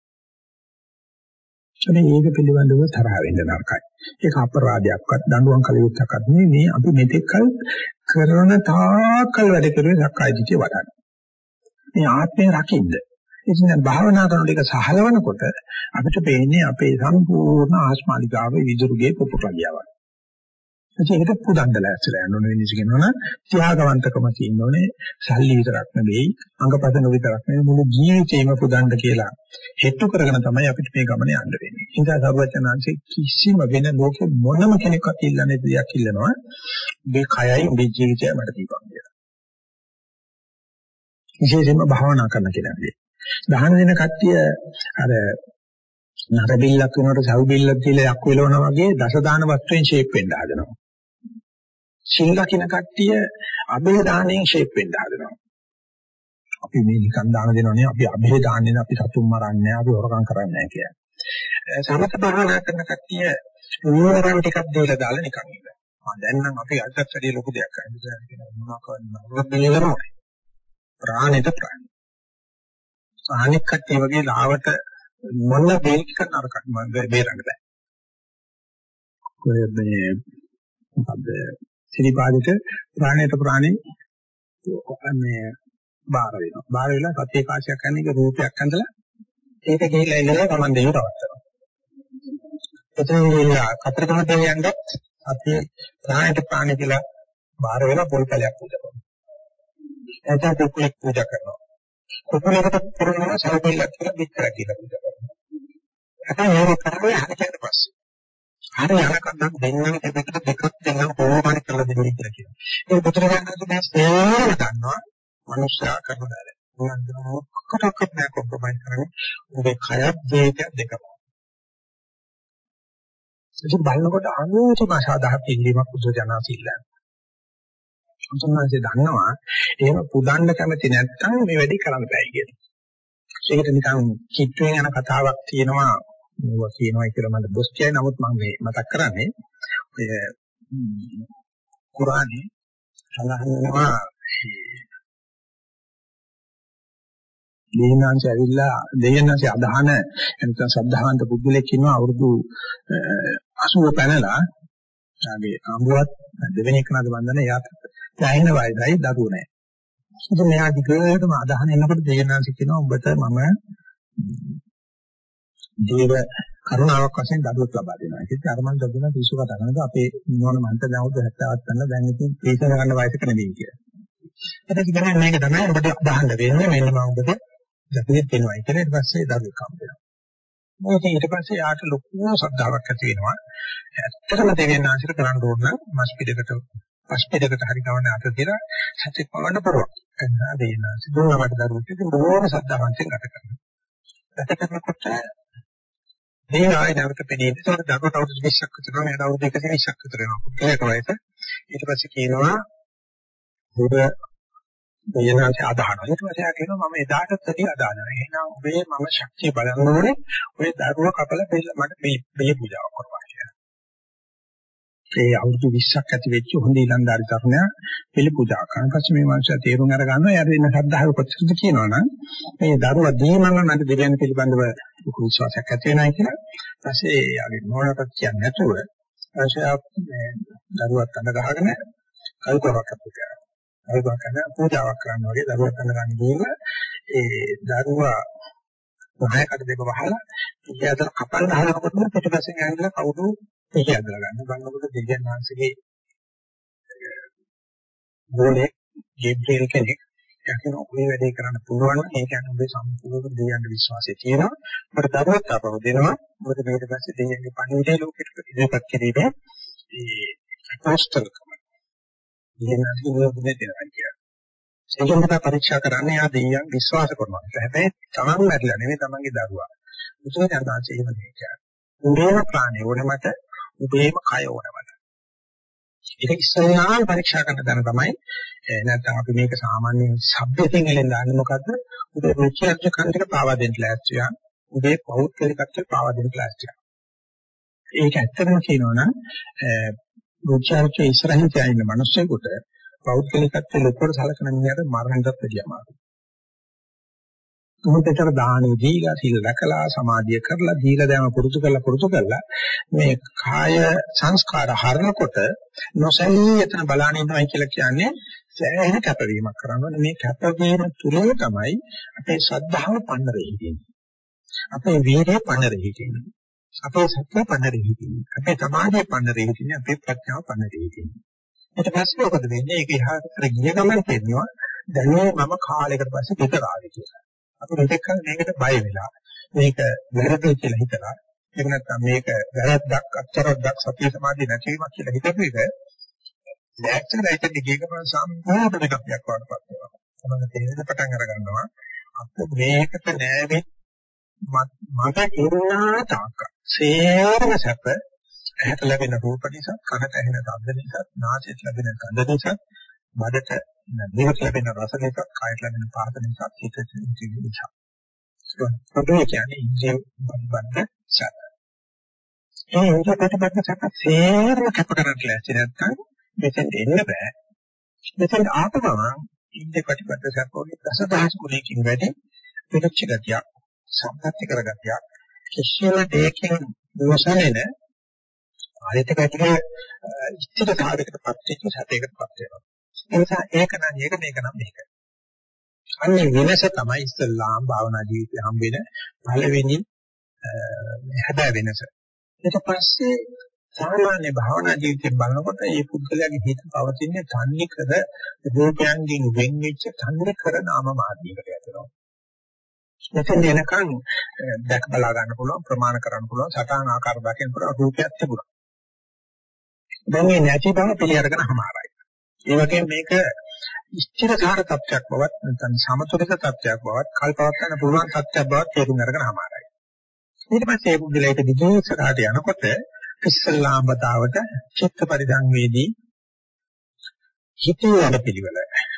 එනේ ඒක පිළිබඳව තරහ වෙන්න නරකයි. ඒක අපරාධයක්වත් දඬුවම් කළ යුත්තක්වත් නෙවෙයි. මේ අපි මෙතෙක් කල කරන තාකල් වැඩ කරුවේ සක්කාය දිට්ඨිය වඩන්න. මේ ආත්මය රකින්න. ඉතින් භාවනා කරනකොට ඒක සහලවනකොට අපිට පේන්නේ අපේ සම්පූර්ණ ආස්මාලිකාවේ විදුරුගේ පුපුරලා ගියා. ඒකට පුදන්න ලෑස්තිලා යන්න ඕනේ වෙනස කියනවනම් ත්‍යාගවන්තකම තියෙන්න ඕනේ. සල්ලි විතරක් නෙවෙයි, අංගපදන විතරක් නෙවෙයි මුළු ජීවිතේම පුදන්න කියලා හෙට්ටු කරගෙන තමයි අපිට මේ ගමන යන්න වෙන්නේ. ඒ නිසා සර්වඥාන්සේ කිසිම වෙන ලෝකෙ මොනම කෙනෙක්වත් ඉල්ලන්නේ දෙයක් ඉල්ලනවා. මේ කයයි මේ ජීවිතයයි මට දීපන් කියලා. විශේෂයෙන්ම භාවනා කරන කෙනාගේ. දහන දෙන කට්ටිය අර නර බිල්ලක් වෙනකොට සව් බිල්ලක් තියලා යක් වෙලවනා වගේ දස දාන වස්තුවෙන් ෂේප් වෙන්න හදනවා. සිල් ලකින කට්ටිය අබේ දාණයෙන් ෂේප් වෙන්න හදනවා. අපි මේ නිකන් දාන දෙනවනේ අපි අබේ දාන්නේ අපි සතුම් මරන්නේ අපි හොරකම් කරන්නේ නැහැ කියන්නේ. සමත භාවනා කරන කට්ටිය නෝරන් ටිකක් දීලා දාලා නිකන් ඉන්නවා. මම දැන් නම් අපි අදත් වැඩි ලොකු දෙයක් කරන්නේ කියලා මොනවා කරන්නේ මොකද ප්‍රාණිත ප්‍රාණ. අනික් කට්ටිය වගේ ලාවට මොන දෙයක නරක බේරන්න බෑ. කොහෙද මේ මොකද සිරිපාදිත ප්‍රාණයට ප්‍රාණි මේ බාර වෙනවා. බාර වෙලා සත්‍ය කාශයක් කරන එක රූපයක් ඇඳලා ඒක ගිහිල්ලා ඉන්නලා Taman දෙවියන් රවට්ටනවා. එතන ගිහිල්ලා කතරගම දෙවියන්ට අපි ප්‍රාණයට ප්‍රාණි කියලා බාර වෙලා පොල් කැලයක් පූජා කරනවා. එතන කුකුලෙක් පූජා කරනවා. කුකුලෙකුට කරනවා සලපෙල්ලක් කියලා විතරක් කියලා පූජා කරනවා. අතන ඒක කරන්නේ හරියට පස්සේ. හරි යනකම් දෙන්නම දෙකට දෙකක් දෙන්නම් කොහොමද කරලා දෙන්නේ කියලා කියනවා. ඒ පුත්‍රයන්ට මේ සේවය දන්නවා මනුෂ්‍යයා කරන වැඩ. මොනවාද මොකක්ද නැ කොම්ප්‍රොමයිස් කරන්නේ. ඔබේ කයත් ජීවිතයත් දෙකම. ඒක බලනකොට අනුචිත සාධාරණ පිළිවීමක් පුදුජනසිල්ලන. උන්වහන්සේ දන්නවා එහෙම පුදන්න කැමති නැත්නම් මේ වැඩේ කරන්න බෑ කියලා. ඒකට නිකන් කිට්ටුවෙන් යන කතාවක් තියෙනවා. මොනවා කියනවා කියලා මට දොස් කියයි. නමුත් මම මේ මතක් කරන්නේ ඔය කුරානේ සඳහන් වෙනවා දෙයනාංශ ඇවිල්ලා දෙයනාංශ අදහන එතන සද්ධාන්ත පුද්ගලෙක් ඉන්නවා අවුරුදු අසූව පැනලා ආගේ අඹුවත් දෙවෙනි එක නේද බඳින එයාට දැයින වයසයි දරුවෝ නැහැ. ඉතින් මෙයා දිගටම අදහන එනකොට දෙයනාංශ කියනවා උඹට මම දේව කරුණාවක් වශයෙන් දඩුවක් ලබා දෙනවා. ඒකත් අර මම දකින පිසු කතා කරනකොට අපේ නෝන මන්ට දැන් උද හැත්තෑවක් ගන්න දැන් ඉතින් තීසන ගන්න වයසක නෙවෙයි කියලා. ඒක කියන්නේ මේක තමයි ඔබට අදහන්න වෙන්නේ මෙන්න මම ඔබට දැකෙත් වෙනවා. ඊට පස්සේ දඩුවක් හම්බ වෙනවා. මොකද ඊට පස්සේ යාට ලොකු ශ්‍රද්ධාවක් ඇති වෙනවා. ඇත්තටම දෙවියන් ආශිර්වාද කරන්න ඕන නම් මස් පිටකට පස් පිටකට හරි ගවන්න අත තියලා සත්‍ය පවන්න පුළුවන්. එන්න දෙවියන් ආශිර්වාද දුන්නවට දරුවෙක් ඉතින් බොහොම ශ්‍රද්ධාවන්තයෙන් ගත කරනවා. ගත කරනකොට මේ ආයෙ නැවත පෙනී ඉතින් දරුවට අවුරුදු විස්සක් විතර වෙනවා. එයාට අවුරුදු එකසිය විස්සක් විතර වෙනවා. ඒක වයස. ඊට පස්සේ කියනවා ඔබ දෙයනාට අදහනවා. ඊට පස්සේ එයා කියනවා මම එදාටත් වැඩි අදහනවා. එහෙනම් ඔබේ මම ශක්තිය බලන්න ඕනේ. ඔය දරුව කපලා මට මේ මේ පූජාවක් කරවා කියලා. ඒ අවුරුදු විස්සක් ඇති වෙච්ච හොඳ ඊළඳාරි තරුණයා පිළි පූජා කරන පස්සේ මේ මනුස්සයා තේරුම් අර ගන්නවා. එයාට ඉන්න ශ්‍රද්ධාව කොච්චරද කියනවනම් මේ දරුවා දීමන්න මට දෙවියන් පිළිබඳව ලොකු විශ්වාසයක් ඇති වෙනවා කියලා. ඊපස්සේ යාගේ මොනකට කියන්නේ නැතුව ඊපස්සේ මේ දරුවත් අඳ ගහගෙන කල්පනාවක් අපුටා. කල්පනා කරන පූජාවක් කරනවා වගේ දරුවත් අඳ ගන්න ගිහින් ඒ දරුවා පහයකට දෙක වහලා ඊට කපල් ගහනකොට පිටිපස්සෙන් ඇවිල්ලා කවුරු ඒක ඇදලා ගන්න බලනකොට දෙවියන් වහන්සේගේ ගෝලයේ ගේබ්‍රියල් කෙනෙක් යකින ඔය වැඩේ කරන්න පුළුවන් නම් ඒ කියන්නේ ඔබේ සම්පූර්ණ දෙවියන්ට විශ්වාසය තියෙනවා. ඔබට දරුවක් අපව දෙනවා. මොකද ඊට පස්සේ දෙවියන්ගේ පණිවිඩය ලෝකෙට ඉදිරිපත් කිරීමේ ඒ අපෝස්තලකම. දෙවියන්ගේ නියෝගය දෙනවා කියන්නේ. ඒකෙන් තමයි පරීක්ෂා කරන්නේ ආ දෙවියන් විශ්වාස කරනවා. හැබැයි තමන් මැරිලා නෙවෙයි තමන්ගේ දරුවා. මුචේ යනාචේ එහෙම කියන්නේ. උඹේම ප්‍රාණය ඕනේ මට උඹේම කය ඕනේ මට. ඒක ඉස්සෙල්ලාම පරීක්ෂා කරන දන තමයි නැත්නම් අපි මේක සාමාන්‍යයෙන් શબ્දයෙන් එලෙන් දාන්නේ මොකද්ද? උදේ රුචිර්ජ කන්දක පාවා දෙන්න ලෑස්ති වෙන. උදේ පෞද්ගලිකත්වයට පාවා දෙන්න ලෑස්ති වෙන. ඒක ඇත්තටම කියනවනම් රුචිර්ජ ඉස්සරහින් තියාගෙන මිනිස්සුෙකුට පෞද්ගලිකත්වයේ ලොකුවට සලකන මිනිහට මරණයටත් වැඩිය අමාරුයි. මොකටද දානේ දීලා සීල රැකලා සමාධිය කරලා දීලා දැම පුරුදු කරලා පුරුදු කරලා මේ කාය සංස්කාර හරනකොට නොසැලී එතන බලන්න ඉන්නවයි කියලා කියන්නේ සෑහෙන කැපවීමක් කරනවා. මේ කැපවීම තුළ තමයි අපේ ශ්‍රද්ධාව පන්නරෙහි තියෙන්නේ. අපේ වීර්යය පන්නරෙහි තියෙන්නේ. අපේ සත්‍ය පන්නරෙහි තියෙන්නේ. අපේ සමාධිය පන්නරෙහි තියෙන්නේ. අපේ ප්‍රඥාව පන්නරෙහි තියෙන්නේ. ඊට පස්සේ මොකද වෙන්නේ? ඒක එහාට ගිය ගමන් තේරෙනවා දැන් මම කාලයකට පස්සේ පිටර ආවේ කියලා. අපි මෙතෙක් කල මේකට බය වෙලා මේක වැරදි කියලා හිතලා ඒක නැත්නම් මේක වැරද්දක් අත්තරද්දක් සත්‍ය සමාධිය නැතිවීමක් කියලා හිතපු එක දැක්කම ඒක දිගේකම සම්පූර්ණ එකක් වඩපත් වෙනවා. තමයි තේරෙන පටන් අර ගන්නවා අප මේකට නෑවේ මට ඉන්නා තාක්ක සේරම සැප ඇහැට ලැබෙන රූප නිසා කනට ඇහෙන ශබ්ද නිසා නාසයට ලැබෙන ගන්ධ නිසා බඩට දිවට ලැබෙන රස නිසා කායට ලැබෙන පහත නිසා හිතට ඉඳී නිසා පොඩ්ඩක් කියන්නේ ඉන්ද්‍රිය බද්ධ සැප. ඒ ඉන්ද්‍රිය බද්ධ සැප සේරම කැප කරන්න ලැස්ති නැත්නම් මෙතෙන් එන්න බෑ. මෙතෙන් ආපු ගමන් ඉන්ද්‍රිය ප්‍රතිපද සැප වගේ දසදහස් ගුණයකින් වැඩි පිටච්ච ගතියක් සම්පත්‍ති කරගතියක් කිසියම් දෙයකින් නොසැලෙන ආයත පැතික ඉච්ඡිත කාර්යයකටපත් වෙච්ච සැපයකටපත් වෙනවා. ඒ නිසා ඒක නම් මේක මේක නම් මේක. අන්නේ වෙනස තමයි ඉස්ලාම් භාවනා ජීවිතය හම්බ වෙන පළවෙනි හැබෑ වෙනස. ඊට පස්සේ සාමාන්‍ය භාවනා ජීවිතය බලනකොට මේ පුද්ගලයාගේ හිත පවතින තන්නේ කර රූපයන්ගෙන් වෙන් වෙච්ච තන්නේ කර නාම මාර්ගයකට යනවා. මෙතෙන් එනකන් දැක බලා ගන්න පුළුවන් ප්‍රමාණ කරන්න පුළුවන් සටහන් ආකාර දකින්න පුළුවන් රූපයක් තිබුණා. දැන් මේ නැති බව පිළිඅරගෙන හමාරයි. ඒ වගේම මේක ස්ථිරකාර තත්ත්වයක් බවත් නැත්නම් සමතුලිත තත්ත්වයක් බවත් කල්පවත් ගන්න පුළුවන් තත්ත්වයක් බවත් තේරුම් අරගෙන හමාරයි. ඊට පස්සේ ඒ පුද්ගලයාට දිගට යනකොට ඉස්සල්ලාම බතාවට චිත්ත පරිදංවේදී හිතේ වැඩ පිළිවෙල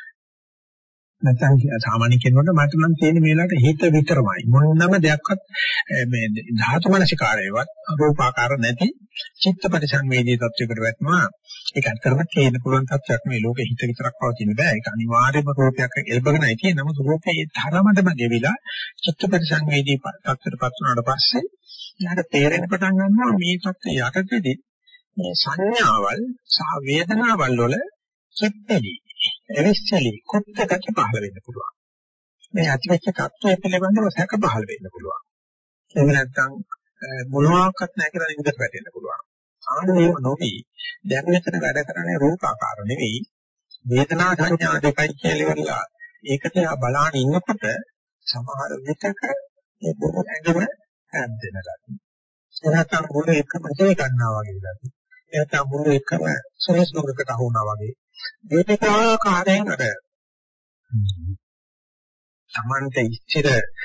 නැත්නම් සාමාන්‍ය කෙනෙකුට මට නම් තියෙන්නේ මේලාට හිත විතරමයි මොනම දෙයක්වත් මේ ධාතු මනසිකාරයවත් රූපාකාර නැති චිත්ත පරිසංවේදී තත්වයකට වැටෙනවා. ඒක අත්‍තරම තේින්න පුළුවන් තත්ත්වයක් නෙවෙයි. ලෝකෙ හිත විතරක් පවතින බෑ. ඒක අනිවාර්යයෙන්ම රූපයක් එල්බගෙනයි තියෙන්නේ. නමුත් රූපයේ ධර්මදම ගෙවිලා චිත්ත පරිසංවේදී තත්ත්වයටපත් වුණාට පස්සේ යාට තේරෙන්න පටන් ගන්නවා මේ තත්ත්වය යටතේදී මේ සංඥාවල් සහ වේදනාවල් වල චිත්තදී එවිස්සලි කොත්තකට පහළ වෙන්න පුළුවන්. මේ අතිවෙච්ච තත්ත්වය පිළිබඳව සැක පහළ වෙන්න පුළුවන්. එහෙම නැත්නම් මොනවාක්වත් නැහැ කියලා නිදට වැටෙන්න පුළුවන්. ආනේම නොවි දැන් මෙතන වැඩ කරන්නේ රූපාකාර නෙවෙයි වේදනා සංඥා දෙකයි කියලා ඉවරලා ඒකට බලාන ඉන්නකොට සමහර විටක ඒ පොත ඇඟම හැදෙන ගතිය. එනකම් මුල එකම දේ ගන්නවා වගේ ගතිය. එනකම් මුල එකම සොරස් නොකකට අහුණා වගේ. මේක ආකාරයෙන් අර සමානත ඉච්ඡිත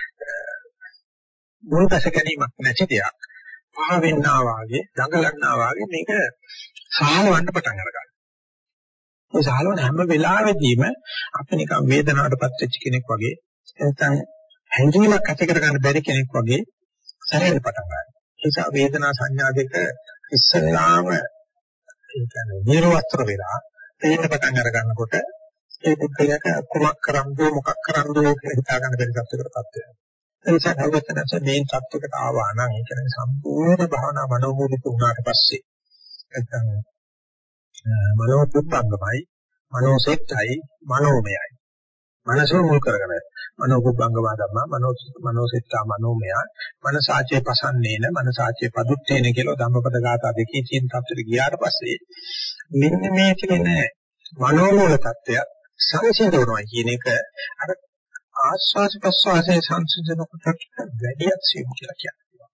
මොනකස ගැනීමක් නැති දෙයක් පහ වෙන්නා වාගේ දඟලන්නා වාගේ මේක සාහලවන්න පටන් අරගන්නවා. ඒ සාහලවන හැම වෙලාවෙදීම අපි නිකන් වේදනාවටපත් වෙච්ච කෙනෙක් වගේ නැත්නම් හැඟීමක් ඇති කරගන්න බැරි කෙනෙක් වගේ සැරෙන්න පටන් ගන්නවා. ඒ නිසා වේදනා සංඥා දෙක ඉස්සෙල්ලාම ඒ කියන්නේ නිර්වස්ත්‍ර වෙලා තේින්න පටන් අර ගන්නකොට ඒ පුද්ගලයාට කුමක් කරන්නද මොකක් කරන්නද කියලා හිතා ගන්න බැරි තත්යකටපත් වෙනවා. ඒ නිසා නවත්තනස මේ තත්යකට ආවා නම් ඒ කියන්නේ සම්පූර්ණ භාවනා මනෝමූලික වුණාට පස්සේ නැත්නම් මනෝ පුත්තංගමයි මනෝසෙට්ටයි මනෝමයයි මනසෝ මුල් කරගෙන මනෝකුප්පංගම ධම්මා මනෝ මනෝසිතා මනෝමය මනසාචේ පසන්නේන මනසාචේ පදුත්තේන කියලා ධම්මපද ගාථා දෙකේ තියෙන තත්ත්වෙට ගියාට පස්සේ මෙන්න මේ කියන මනෝමූල තත්ත්වය සංසිඳනවා කියන එක අර ආස්වාද ප්‍රසවාසයේ සංසිඳනකොට වැඩියක් සියුම් කියලා කියනවා.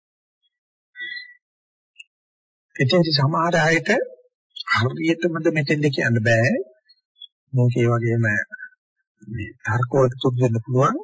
එතෙන්දි සමහර අයට හරියටමද මෙතෙන්ද කියන්න බෑ. මොකේ වගේම මේ තර්කවලට සුදු වෙන්න පුළුවන්.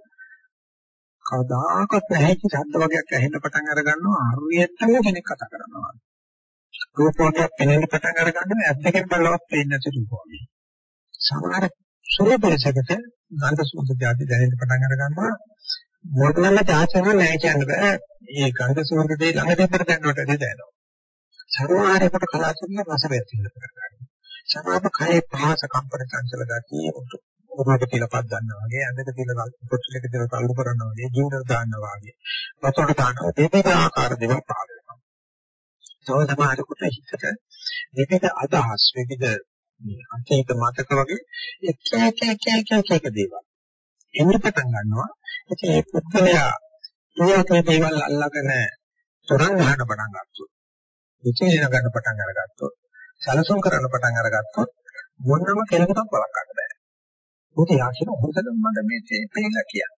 කවදාකවත් නැහැ කි ශබ්ද වගේක් ඇහෙන්න පටන් අර ගන්නවා හරියටම කෙනෙක් කතා කරනවා. රූපයක් පෙනෙන්න පටන් අර ගන්නවා ඇස් දෙකෙන් බලවත් පේන්නේ නැති රූපයක්. සමහර සුරපරසකට ගන්ධ සුවඳ જાති දැනෙන්න පටන් අර ගන්නවා. මොකදම තාචන නැහැ කියන්න බෑ. මේ ගන්ධ සුවඳ දෙය ළඟ දෙකට දැනනට දැනෙනවා. සමහරකට කලාතුරකින් රස වැටෙන්න පටන් ගන්නවා. සමහරව කයේ පහස කම්පන චංචල ගතිය උරුමක තියලා පත් ගන්නවා වගේ ඇඳක තියලා පොච්චලක තියලා තල්ලු කරනවා වගේ ජීවිත දාන්නවා වගේ වතුරට දානවා දෙවිද ආකාර දෙකක් පහළ වෙනවා. සමහර සමහරකට හිතට විවිධ අදහස් විවිධ අතීත මතක වගේ එක එක එක එක එක එක දේවල් එන්න පටන් ගන්නවා. ඒ පුද්ගලයා ඊයක දේවල් අල්ලගෙන තරංග ගන්න පටන් ගන්නවා. විචේෂණ ගන්න පටන් අරගත්තොත් සැලසුම් කරන්න පටන් අරගත්තොත් මොනම කෙනෙකුටත් බලක් ගන්න බෑ. මොකද යාකින හොඳටම මට මේ තේපෙලා කියන්නේ.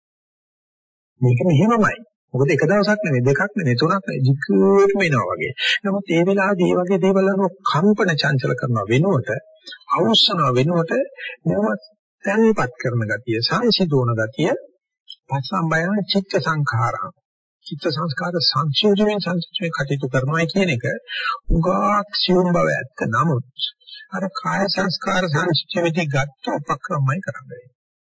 මේක මෙහෙමමයි. මොකද එක දවසක් නෙවෙයි දෙකක් නෙවෙයි තුනක් නෙවෙයි දිගටම එනවා වගේ. නමුත් මේ වෙලාවේදී මේ වගේ දේවල් අනුව කම්පන චංචල කරනවා වෙනුවට අවශ්‍යනවා වෙනුවට නම තැන්පත් කරන ගතිය සංසිඳෝන ගතිය පස්සම්බයන චිත්ත සංඛාරා චිත්ත සංස්කාර සංශෝධනයෙන් සංසිද්ධිය කටයුතු කරනවා කියන එක උගාක් සියුම් බව ඇත්ත. නමුත් අර කාය සංස්කාර සංසිද්ධියේදී ගත්ත උපක්‍රමයි කරන්නේ.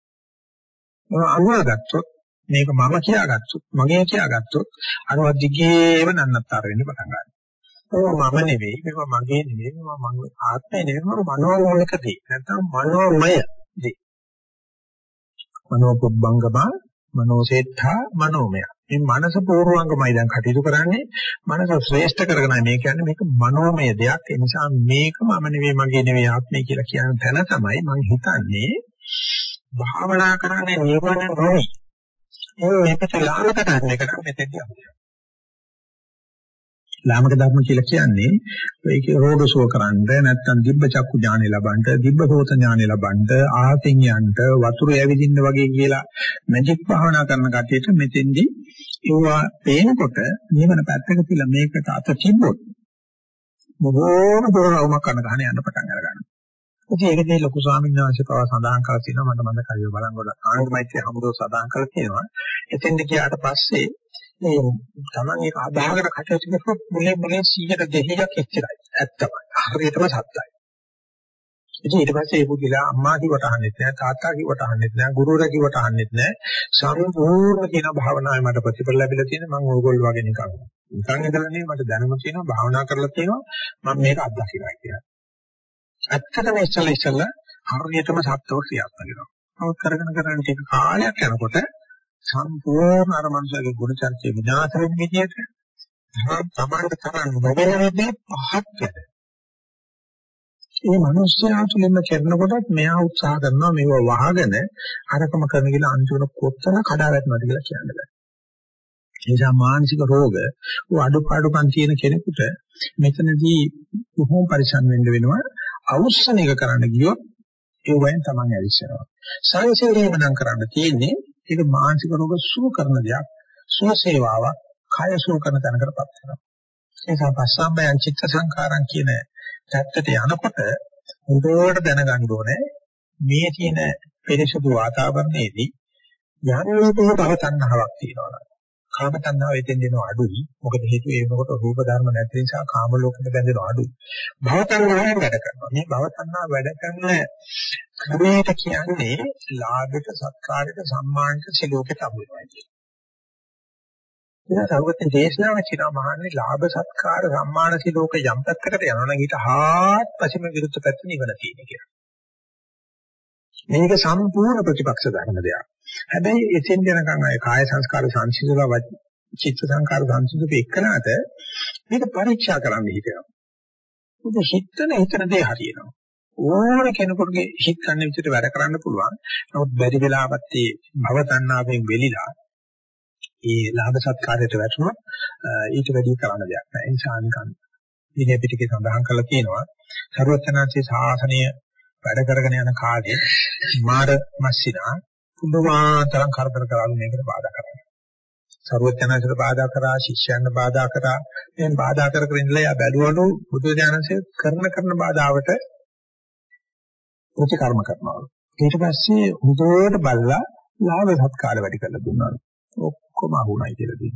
මම අනුගත්තොත් මේක මම කියාගත්තොත් මගේ කියාගත්තොත් අරවත් දිගේම නන්නත්තර වෙන්න පටන් ගන්නවා. ඒක මම නෙවෙයි, මේක මගේ නෙවෙයි, මම මගේ ආත්මය නෙවෙයි, මම මනෝමූලික දේ. නැත්නම් මනෝමය දේ. මනෝපුබ්බංගම, මනෝසෙට්ඨා, මනෝමය. මේ මනස පූර්වාංගමයි දැන් කටයුතු කරන්නේ. මනස ශ්‍රේෂ්ඨ කරගෙනයි මේ කියන්නේ මේක මනෝමය දෙයක්. ඒ නිසා මේක මම නෙවෙයි, මගේ නෙවෙයි, ආත්මය කියලා කියන තැන තමයි මම හිතන්නේ භාවනා කරන්නේ නිවන නෙවෙයි. ඒ මේකට ලාමක ධර්ම එකට මෙතෙන්දී අපිට. ලාමක ධර්ම කියලා කියන්නේ ඒකේ රෝග සුව කරන්න නැත්නම් දිබ්බ චක්කු ඥානෙ ලබන්න, දිබ්බ සෝත ඥානෙ ලබන්න, ආහතින් යන්න, වතුර ඇවිදින්න වගේ කියලා මැජික් භාවනා කරන කටියට මෙතෙන්දී ඒවා පේනකොට නිවන පැත්තක තියලා මේකට අත තිබ්බොත් මොකෝම දොරවමක් කරන ගහන යන්න පටන් අරගන්නවා. ඉතින් ඒකදී ලොකු ස්වාමීන් වහන්සේ පවා සඳහන් කරලා තියෙනවා මට මම කයිව බලංගොඩ ආනන්දමෛත්‍රී හමුදෝ සඳහන් කරලා තියෙනවා. එතෙන්ද ගියාට පස්සේ මේ තමන් ඒක අදාහකට කටයුතු කරපු මුලින් මුලින් සීයට දෙහියක් එච්චරයි. ඇත්තම. හරියටම සත්‍යයි. ඉතින් ඊට පස්සේ ඒ පුදුලා අම්මා කිව්වට අහන්නෙත් නෑ, තාත්තා කිව්වට අහන්නෙත් නෑ, ගුරුවරයා කිව්වට අහන්නෙත් නෑ. සම්පූර්ණ කියන භාවනාවේ මට ප්‍රතිඵල ලැබිලා තියෙන මම ඕගොල්ලෝ වගේ නිකන්. නිකන් ඉඳලා නෙවෙයි මට දැනුම තියෙනවා, භාවනා කරලා තියෙනවා. මම මේක අත්දකිනවා කියලා. ඇත්තටම ඉස්සල ඉස්සල හරියටම සත්‍යව ක්‍රියාත්මක වෙනවා. නමුත් කරගෙන කරගෙන ටික කාලයක් යනකොට සම්පූර්ණ අර මනුස්සයාගේ ගුණ චර්චේ විනාශ වෙන විදිහට තමන්ට තරම් නොවන විදිහට පහත් වෙන. මේ මනුස්සයා තුළින්ම කරනකොටත් මෙයා උත්සාහ කරනවා මේව වහගෙන අරකම කරන කියලා අන්තිමට කොච්චර කඩා වැටෙනවද කියලා කියන්න බෑ. ඒ නිසා මානසික රෝග අඩුපාඩුකම් තියෙන කෙනෙකුට මෙතනදී බොහොම පරිස්සම් වෙන්න වෙනවා. අවශ්‍යන එක කරන්න ගියොත් ඒ වයින් තමන් ඇවිස්සෙනවා. සංසිඳීම නම් කරන්න තියෙන්නේ ඒක මානසික රෝග සුව කරන දෙයක්, සුව සේවාවක්, කාය සුව කරන තැනකටපත් වෙනවා. ඒ නිසා පස්සම්බයං චිත්ත සංඛාරං කියන පැත්තට යනකොට හොඳට දැනගන්න ඕනේ මේ තියෙන පරිසුදු වාතාවරණයේදී යන්නේතේ භව තණ්හාවක් තියෙනවා. කාම තණ්හාව එතෙන් දෙනවා අඩුයි. මොකද හේතුව ඒ වෙනකොට රූප ධර්ම නැති නිසා කාම ලෝකෙට බැඳෙනවා අඩුයි. භව තණ්හාවෙන් වැඩ කරනවා. මේ භව තණ්හාව වැඩ කරන ක්‍රමයට කියන්නේ ලාභයට, සත්කාරයට, සම්මානයට, සිලෝකයට අහු වෙනවා කියන්නේ. ඒක සරුවත්න දේශනාව කියනවා මහන්නේ ලාභ, සත්කාර, සම්මාන, සිලෝක යම් පැත්තකට යනවා නම් ඊට හාත්පසින්ම විරුද්ධ පැත්ත නිවන තියෙන කියලා. මේක සම්පූර්ණ ප්‍රතිපක්ෂ ධර්ම දෙයක්. හැබැයි එතෙන් යනකම් අය කාය සංස්කාර සංසිඳලා චිත්ත සංස්කාර සංසිඳුපේ එක්කනට මේක පරීක්ෂා කරන්න හිතෙනවා. මොකද හිතන හිතන දේ හරියනවා. ඕන කෙනෙකුගේ හිත ගන්න විදිහට වැඩ කරන්න පුළුවන්. නමුත් බැරි වෙලාවත් ඒ භව තණ්හාවෙන් වෙලිලා ඒ ලාභ සත්කාරයට වැටුණොත් ඊට වැඩි කරන්න දෙයක් නැහැ. ඒ නිසා නිකන් විනය පිටකේ සඳහන් කරලා තියෙනවා සර්වඥාන්සේ ශාසනය වැඩ කරගෙන යන කාලේ මාර මස්සිනා පුදුමාතරම් කරදර කරලා මේකට බාධා කරනවා. සර්වඥාන්සේට බාධා කරා, ශිෂ්‍යයන්ට බාධා කරා, එන් බාධා කර කර ඉඳලා යා බැලුවලු බුදුදහමසේ කරන කරන බාධාවට ප්‍රතිකර්ම කරනවා. ඊට පස්සේ හුදුවට බල්ලා ලාභ සත්කාර වැඩි කරලා දුන්නා. ඔක්කොම අහුණයි කියලා දෙනවා.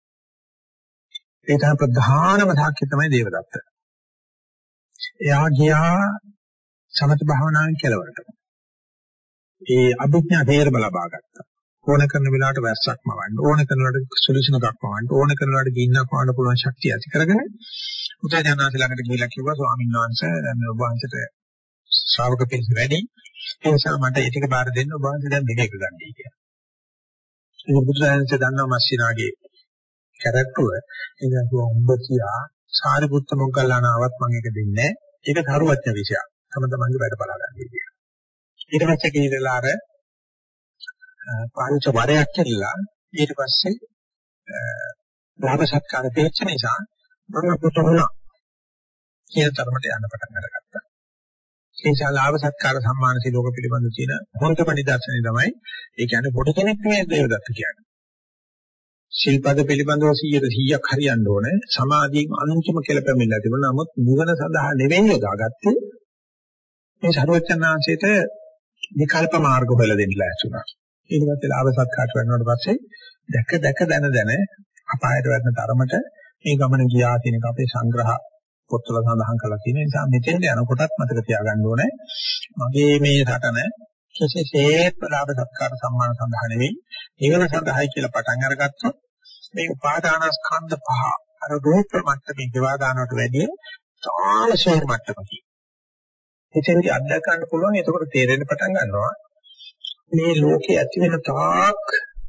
ඒ තමයි ප්‍රධානම සාක්ෂිය තමයි දේවදත්ත. එයා ගියා සමත භාවනාවෙන් කෙලවරට. ඒ අභිඥා තේරම ලබා ගත්තා. ඕන කරන වෙලාවට වැස්සක් මවන්න, ඕන කරන වෙලාවට සොලියුෂන් එකක් මවන්න, ඕන කරන වෙලාවට ගින්නක් මවන්න පුළුවන් ශක්තිය ඇති කරගෙන උදයන්වහන්සේ ළඟට ගිහිල්ලා කිව්වා ස්වාමීන් වහන්සේ දැන් ඔබ වහන්සේට ශ්‍රාවක පිරිස වැඩි. ඒ නිසා මට ඒ ටික බාර දෙන්න ඔබ වහන්සේ දැන් මෙහෙක ගන්නයි කියලා. ඒ බුදුරජාණන්සේ දන්නවා මස්සිනාගේ කැරක්ටර් ඒක උඹ තියා සාරිපුත්ත මොග්ගල්ලානාවත් මම ඒක දෙන්නේ නැහැ. ඒක කරුවච්ච විෂයක්. තම තමන්ගේ වැඩ බලා ගන්න කියලා. ඊට පස්සේ කීරලා අර පාරිච වරයක් කියලා ඊට පස්සේ ලාභ සත්කාර දෙච්ච නිසා මම පුතුණා කියන තරමට යන්න පටන් අරගත්තා. ඒ නිසා ලාභ සත්කාර සම්මාන සිලෝක පිළිබඳ තියෙන හොඳම නිදර්ශනය තමයි ඒ කියන්නේ පොඩි කෙනෙක් නෙවෙයි දේවදත්ත කියන්නේ. ශිල්පද පිළිබඳව සීයට සීයක් හරියන්න ඕනේ. සමාධියෙන් අනුන්චම කියලා පැමිණලා තිබුණා. නමුත් නිවන සඳහා නෙවෙයි යොදාගත්තේ. මේ සරුවචනාංශයට විකල්ප මාර්ග වල දෙන්න ලෑස්තුණා. ඊට පස්සේ ලාභ සත්කාර කරනකොට පස්සේ දැක දැක දන දන අපායට වැටෙන තරමට මේ ගමන ගියා කියන එක අපේ සංග්‍රහ පොත්වල සඳහන් කරලා තියෙන නිසා මෙතෙන්ට යනකොටත් මතක තියාගන්න ඕනේ. මගේ මේ රටන කිසිසේත් ලාභ සත්කාර සම්මාන සඳහා නෙවෙයි නිවන සඳහායි කියලා පටන් අරගත්තොත් මේ උපාදානස්කන්ධ පහ අර රූප මට්ටමේ දේවා දානකට වැඩිය තාලශේර මට්ටමකින් එතෙන්දී අත්දැක ගන්න පුළුවන්. එතකොට තේරෙන්න පටන් ගන්නවා මේ ලෝකේ ඇති වෙන තාක්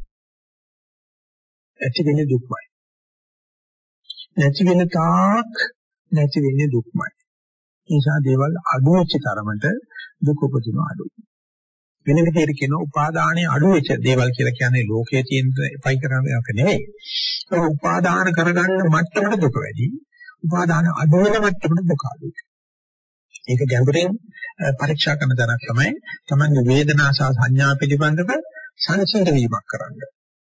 ඇති වෙන දුක්මයි. නැති වෙන තාක් නැති වෙන්නේ දුක්මයි. ඒ නිසා දේවල් අඩු වෙච්ච තරමට දුක උපදින අඩුයි. වෙන විදිහට කියන උපාදානයේ අඩු වෙච්ච දේවල් කියලා කියන්නේ ලෝකයේ තියෙන එපයි කරන එක නෙවෙයි. ඒක උපාදාන කරගන්න මට්ටමට දුක වැඩි. උපාදාන අඩු වෙන මට්ටමට දුක අඩුයි. ඒක ගැඹුරින් පරීක්ෂා කරන තරක් තමයි තමන්ගේ වේදනා සහ සංඥා පිළිබඳව සංසිඳ වීමක් කරන්න.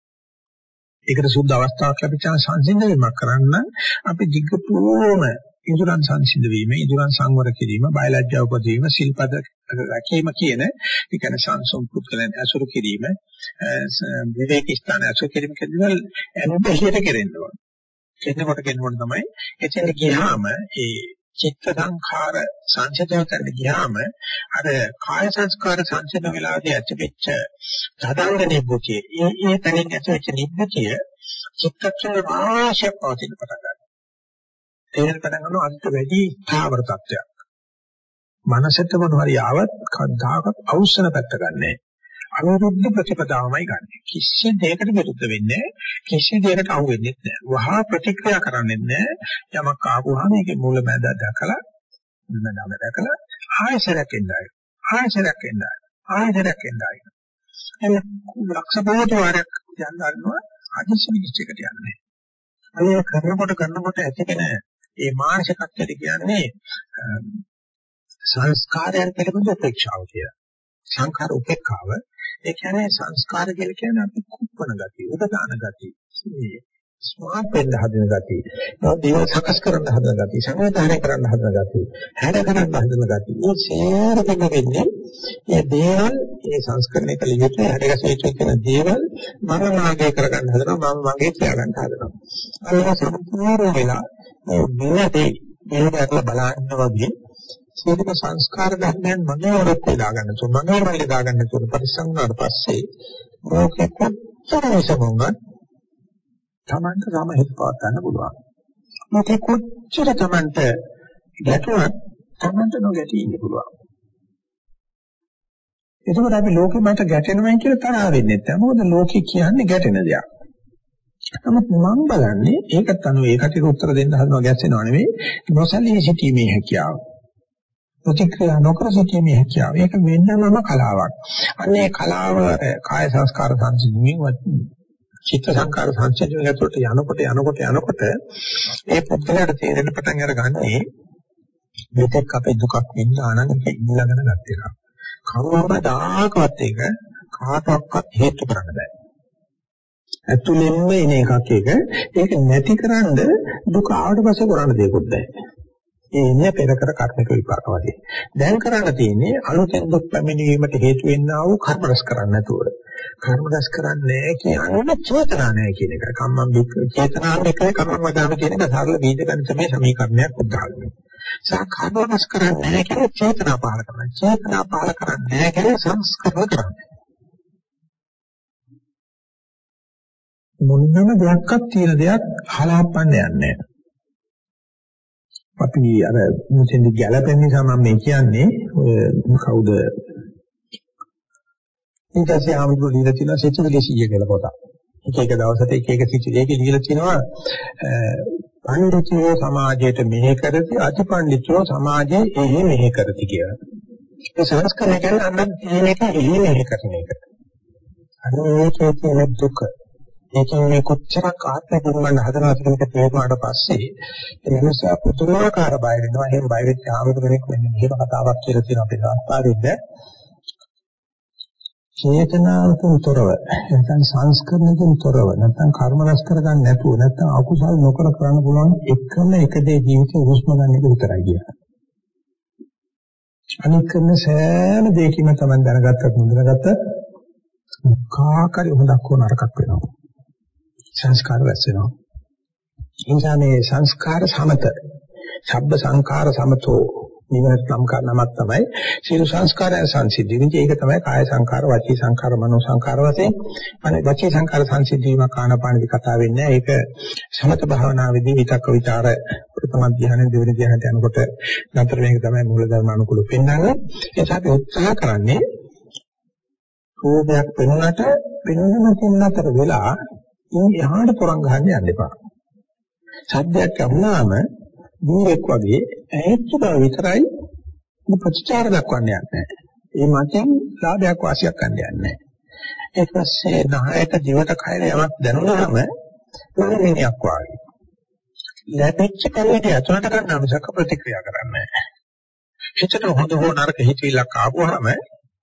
ඒකට සුද්ධ අවස්ථාවක් ලැබිච්චා සංසිඳ වීමක් කරන්න අපි දිග්ගටම ඉදුරන් සංසිඳ වීම, ඉදුරන් සංවර කිරීම, බයලජ්ජා උපදවීම, සිල්පද රැකීම කියන ඒ කියන්නේ සංසම් පුත්කලෙන් අසුරු කිරීම, විවේක ස්ථාන අසුරු කිරීම කියනවා එම්බෙහියට කෙරෙන්න ඕන. කෙනෙකුට කෙනෙකුට තමයි එතෙන් ගියාම ඒ චිත්ත සංඛාර සංසිඳව කරන්න ගියාම අර කාය සංස්කාර සංසිඳන වෙලාවදී ඇතිවෙච්ච සදාංග නිබ්බුතිය ඒ ඒ තැනින් ඇතිවෙච්ච නිබ්බුතිය චිත්තක්ෂණ රාශියක් පවතින පටන් ගන්නවා. ඒකට පටන් ගන්නවා අන්ත වැඩි ස්ථාවර තත්ත්වයක්. මනසට මොනවාරි ආවත් කද්දාකත් අවශ්‍යන පැත්ත ගන්නෑ. අනුරුද්ධ ප්‍රතිපදාවමයි ගන්න. කිසි දෙයකට විරුද්ධ වෙන්නේ කිසි දෙයකට අහු වෙන්නේ නැහැ. වහා ප්‍රතික්‍රියා කරන්නේ නැහැ. යමක් ආවම ඒකේ මුල මැද දැකලා මුලමැදම දැකලා ආයසරයක් එන්නයි. ආයසරයක් එන්නයි. ආයසරයක් එන්නයි. එන්න ලක්ෂ බෝධ වාරයක් යන ගන්නවා අදිශි විචිකට යන්නේ. අය කරනකොට කරනකොට ඇතිකෙන මේ මානසිකත්වයට කියන්නේ සංස්කාරයන් පිළිබඳ උපේක්ෂාව කියලා. සංඛාර උපේක්ඛාව ඒ කියන්නේ සංස්කාර කියලා කියන්නේ අපි කුප්පන ගතිය, උදදාන ගතිය, මේ ස්මාර්ට් වෙන්න හදන ගතිය, දේවල් සකස් කරන්න හදන ගතිය, සංවිධානය කරන්න හදන ගතිය, හැඩ කරන්න හදන ගතිය. මේ සේරම වෙන්නේ මේ දේවල් මේ සංස්කරණය කළ යුතු හැඩගැසෙච්ච කියන දේවල් මම මාගේ කරගන්න හදනවා, මම මගේ තියාගන්න හදනවා. අන්න සම්පූර්ණ වෙලා මෙලදී මෙලකට බලන්න වගේ සියලුම සංස්කාර ධර්මයන් මනෝරත් දා ගන්න තුන මනෝරත් දා ගන්න තුන පරිසං වුණාට පස්සේ ඕකේ කොච්චර විසමුණත් තමන්ට සමහිත පවත් ගන්න පුළුවන්. මේක කොච්චර තමන්ට ගැටුණත් තමන්ට නොගැටී ඉන්න පුළුවන්. එතකොට අපි ලෝකෙ මත ගැටෙනවයි කියලා තරහ වෙන්නේ නැහැ. මොකද ලෝකෙ කියන්නේ ගැටෙන දෙයක්. නමුත් මම බලන්නේ ඒකත් අනුව ඒකට උත්තර දෙන්න හදනවා ගැස්සෙනව නෙවෙයි නොසලී සිටීමේ හැකියාව. ප්‍රතික්‍රියා නොකර සිටීමේ හැකියාව. ඒක වෙන්නම කලාවක්. අන්න ඒ කලාව කාය සංස්කාර සංසිඳීමෙන් චිත්ත සංකාර සංසිඳීමකට යනකොට යනකොට යනකොට ඒ පුද්ගලයාට තේරෙන පටන් අරගන්නේ මේක අපේ දුකක් වෙන්න ආනන්දක ඉල්ලගෙන ගත්තා. කවදාකවත් ඒක කාටවත් හේතු කරන්න බෑ. ඇතුළෙන්ම එන එකක් එක. ඒක නැතිකරන්න දුක ආවට පස්සේ කරන්න දෙයක්වත් නැහැ. ඒ ඉන්නේ පෙර කර කර්මික විපාක වගේ. දැන් කරන්න තියෙන්නේ අලුතෙන් දුක් පැමිණීමට හේතු වෙන්නා වූ කර්ම රැස් කරන්න නැතුව. කර්ම රැස් කරන්නේ කියන්නේ චේතනා නැහැ කියන එක. කම්මං වික් චේතනාව එකයි කර්ම වදාම කියන එක සරල බීජ ගණිතමය සමීකරණයක් උදාහරණයක්. සා කර්ම රැස් කරන්නේ නැහැ කියන්නේ චේතනා පහල කරනවා. චේතනා පහල කරන්නේ නැහැ කියන්නේ සංස්කරණ කරනවා. මොනම දෙයක්වත් තියෙන දෙයක් හලාපන්න යන්නේ නැහැ. අපි අර මුතෙන්දි ගැලපෙන නිසා මම මේ කියන්නේ ඔය කවුද ඊටසේ ආමුදු දීලා තියෙන සිතුවිලි සිය කියලා පොත. එක එක දවසට එක එක සිතුවිලි ඒක දීලා තිනවා පඬිතුයෝ සමාජයට මෙහෙ කරති අතිපඬිතුයෝ සමාජයේ එහෙ මෙහෙ කරති කියලා. ඒ සංස්කරණය කියන්නේ අන්න මේක එහෙ මෙහෙ කරන එක. අනිත් ඒකේ දුක ඒකෙන් මේ කොච්චරක් ආත්ම පුරුමන්න හදනවද කියන එක තේරුණාට පස්සේ ඒ නිසා පුදුමාකාර බය වෙනවා. එහෙම බය වෙච්ච ආවුරුදෙක් මෙන්න මෙහෙම කතාවක් කියලා තියෙන අපේ සංස්කාරෙද්ද චේතනාවකින් තොරව නැත්නම් සංස්කරණකින් තොරව නැත්නම් කර්ම රැස් කරගන්න නැතුව නැත්නම් අකුසල් නොකර කරන්න පුළුවන් එකම එක දේ ජීවිතේ හුස්ම ගන්න එක විතරයි කියන්නේ. අනික කරන සෑම දෙයකින්ම තමයි දැනගත්තත් නොදැනගත්තත් මොකාකාරී හොඳක් හෝ නරකක් වෙනවා. සංස්කාර රැස් වෙනවා. නිසා මේ සංස්කාර සමත, ශබ්ද සංකාර සමතෝ නිවනත් නම් කරනමක් තමයි සියලු සංස්කාරයන් සංසිද්ධි. ඒක තමයි කාය සංකාර, වචී සංකාර, මනෝ සංකාර වශයෙන්. අනේ වචී සංකාර සංසිද්ධියම කාණපාණිදි කතා වෙන්නේ. ඒක සමත භාවනාවේදී විතක්ක විචාර ප්‍රථම ධ්‍යානෙ දෙවෙනි ධ්‍යානට යනකොට නතර මේක තමයි මූලධර්ම අනුකූල පෙන්වන්නේ. ඒක අපි උත්සාහ කරන්නේ රූපයක් වෙනුනට වෙනුනම තින්නතර වෙලා ඉන් එහාට තරංග ගන්න යන්න එපා. සද්දයක් අහුනාම දූරෙක් වගේ ඇහිච්ච බව විතරයි ප්‍රතිචාර දක්වන්න යන්නේ. ඒ මතෙන් ලාභයක් වාසියක් ගන්න යන්නේ. ඊට පස්සේ නහයට දිවට කයර යමක් දැනුනහම මොනිනියක් වාගේ. ලැබෙච්ච කලෙට අතනට ගන්න මිසක ප්‍රතික්‍රියා කරන්නේ නැහැ. හිතට හොඳ හෝ නරක හිතවිල්ලක් ආවොහම මේ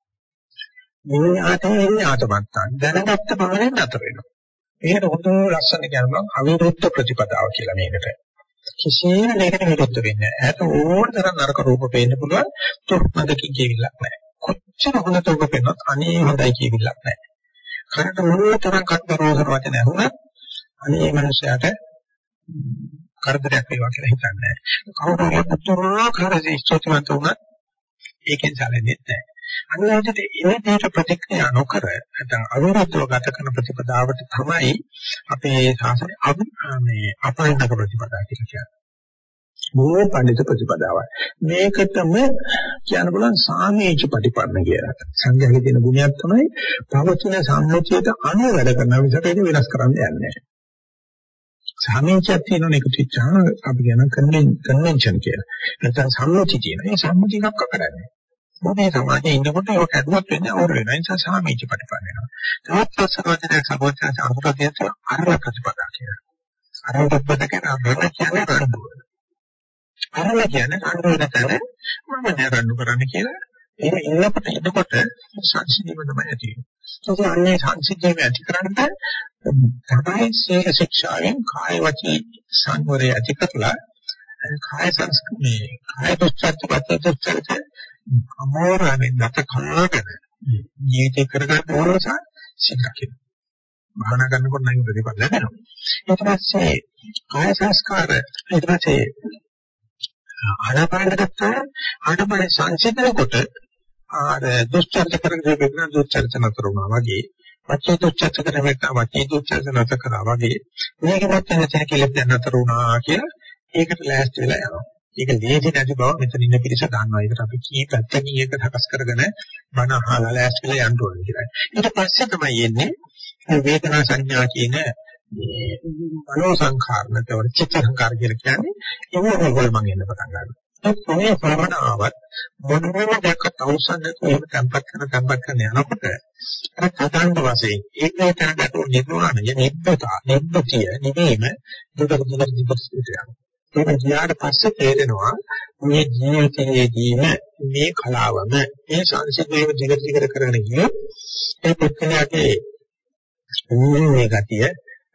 ආතේ ඉන්නේ ආතමත්තන් දැනගත්ත බවෙන් නතර වෙනවා. මේකට හොඳ ලස්සන කියනවා අවිරුද්ධ ප්‍රතිපදාව කියලා මේකට. කිසිම දෙයකට විරුද්ධ වෙන්නේ නැහැ. ඒකට ඕන තරම් නරක රූප පේන්න පුළුවන්. තොරතුරකින් කියවිලක් නැහැ. කොච්චර හොඳ රූප පේනවත් අනේ හොඳයි කියවිලක් නැහැ. කරට මොන තරම් කටරෝසන වචන ඇහුණත් අනේ මනුස්සයාට කරදරයක් වේවා කියලා හිතන්නේ නැහැ. කවුරුහරි පුතුරා කරේ ඉස්තෝතිමත් වුණත් ඒකෙන් සැලෙන්නේ නැහැ. අනිවාර්යයෙන්ම ඒ දෙයට ප්‍රතික්‍රියා නොකර නැත්නම් අවිරුද්ධව ගත කරන ප්‍රතිපදාවට තමයි අපේ ශාසනය මේ අපරිණක ප්‍රතිපදාව කියලා කියන්නේ. මේ පඬිත ප්‍රතිපදාවයි. මේකටම කියන්න බලන් සාමීච ප්‍රතිපන්න කියලා. සංඝයාගේ තියෙන ගුණයක් තමයි පවතින සම්මුතියට අනුව වැඩ කරන විදිහට ඒක වෙනස් කරන්න යන්නේ නැහැ. සාමීචයක් තියෙනවනේ ඒක තිච්චාම අපි කියන කන්වෙන්ෂන් කියලා. නැත්නම් සම්මුති තියෙනවා. මේ සම්මුති එකක් අකඩන්නේ. මොනේ සමාජයේ ඉන්නකොට ඒක කැඩුවත් වෙන්නේ අවුල් වෙනවා. ඒ නිසා සාමීච ප්‍රතිපන්න වෙනවා. තවත් සමාජයේ සර්වඥ අනුරාධිත අරල ප්‍රතිපදා කියලා. අරල ප්‍රතිපදා කියන අරල කියන්නේ රණ්ඩුව. අරල කියන්නේ රණ්ඩුව නැතර මම නරණ්ඩු කරන්න කියලා. ඒක ඉන්නකොට ඉන්නකොට සංසිද්ධියම තමයි ඇති වෙන්නේ. ඒ අන්නේ සංසිද්ධියම ඇති කරන්න තමයි සීල ශික්ෂාවෙන් කාය වචී සංවරය ඇති කරලා කාය සංස්කෘතිය කාය දුස්චර්ය දුස්චර්ය අමෝරාවෙන් නැත කලකට ජීවිතේ කරගන්න ඕන නිසා සිද්ධාකින භාවනා කරනකොට නම් ප්‍රතිඵල ලැබෙනවා. ඊට පස්සේ කාය සංස්කාර ඊට පස්සේ ආනාපාන ගත්තා ආනාපාන සංසිඳනකොට ආර දුස්චර්ය කරගෙන වෙන දුස්චර්ය නතර වුණා වගේ වචී දුස්චර්ය කරගෙන වචී දුස්චර්ය නතර කරා වගේ මේකවත් නැතන කියලා දැන් නතර වුණා කියලා ඒකට ලෑස්ති වෙලා යනවා. ඒක ලේසි නැති බව මෙතන ඉන්න පිරිස දන්නවා. ඒකට අපි කී පැත්තකින් ඒක සකස් කරගෙන බණ අහලා ලෑස්ති වෙලා යන්න ඕනේ කියලා. ඊට පස්සේ තමයි එන්නේ වේදනා සංඥා කියන මේ මනෝ සංඛාර නැත්නම් චිත්ත සංඛාර කියලා කියන්නේ ඒක වල මම එන්න පටන් ගන්නවා. ඒ කොහේ ප්‍රමණාවත් මොනවාම දැක්කත් අවසන් නැතුව එහෙම tempat කරන tempat කරන යනකොට අර කතාන්ත වශයෙන් ඒකේ තැනකට නිර්වාණය නිබ්බතා නිබ්බතිය නෙමෙයිම දුක දුක දුක යනවා. ඒක ගියාට පස්සේ තේරෙනවා මේ ජීවිතයේදීම මේ කලාවම මේ සංසිද්ධියම දිගට දිගට කරගෙන ගියොත් ඒ පුද්ගලයාගේ මේ ගතිය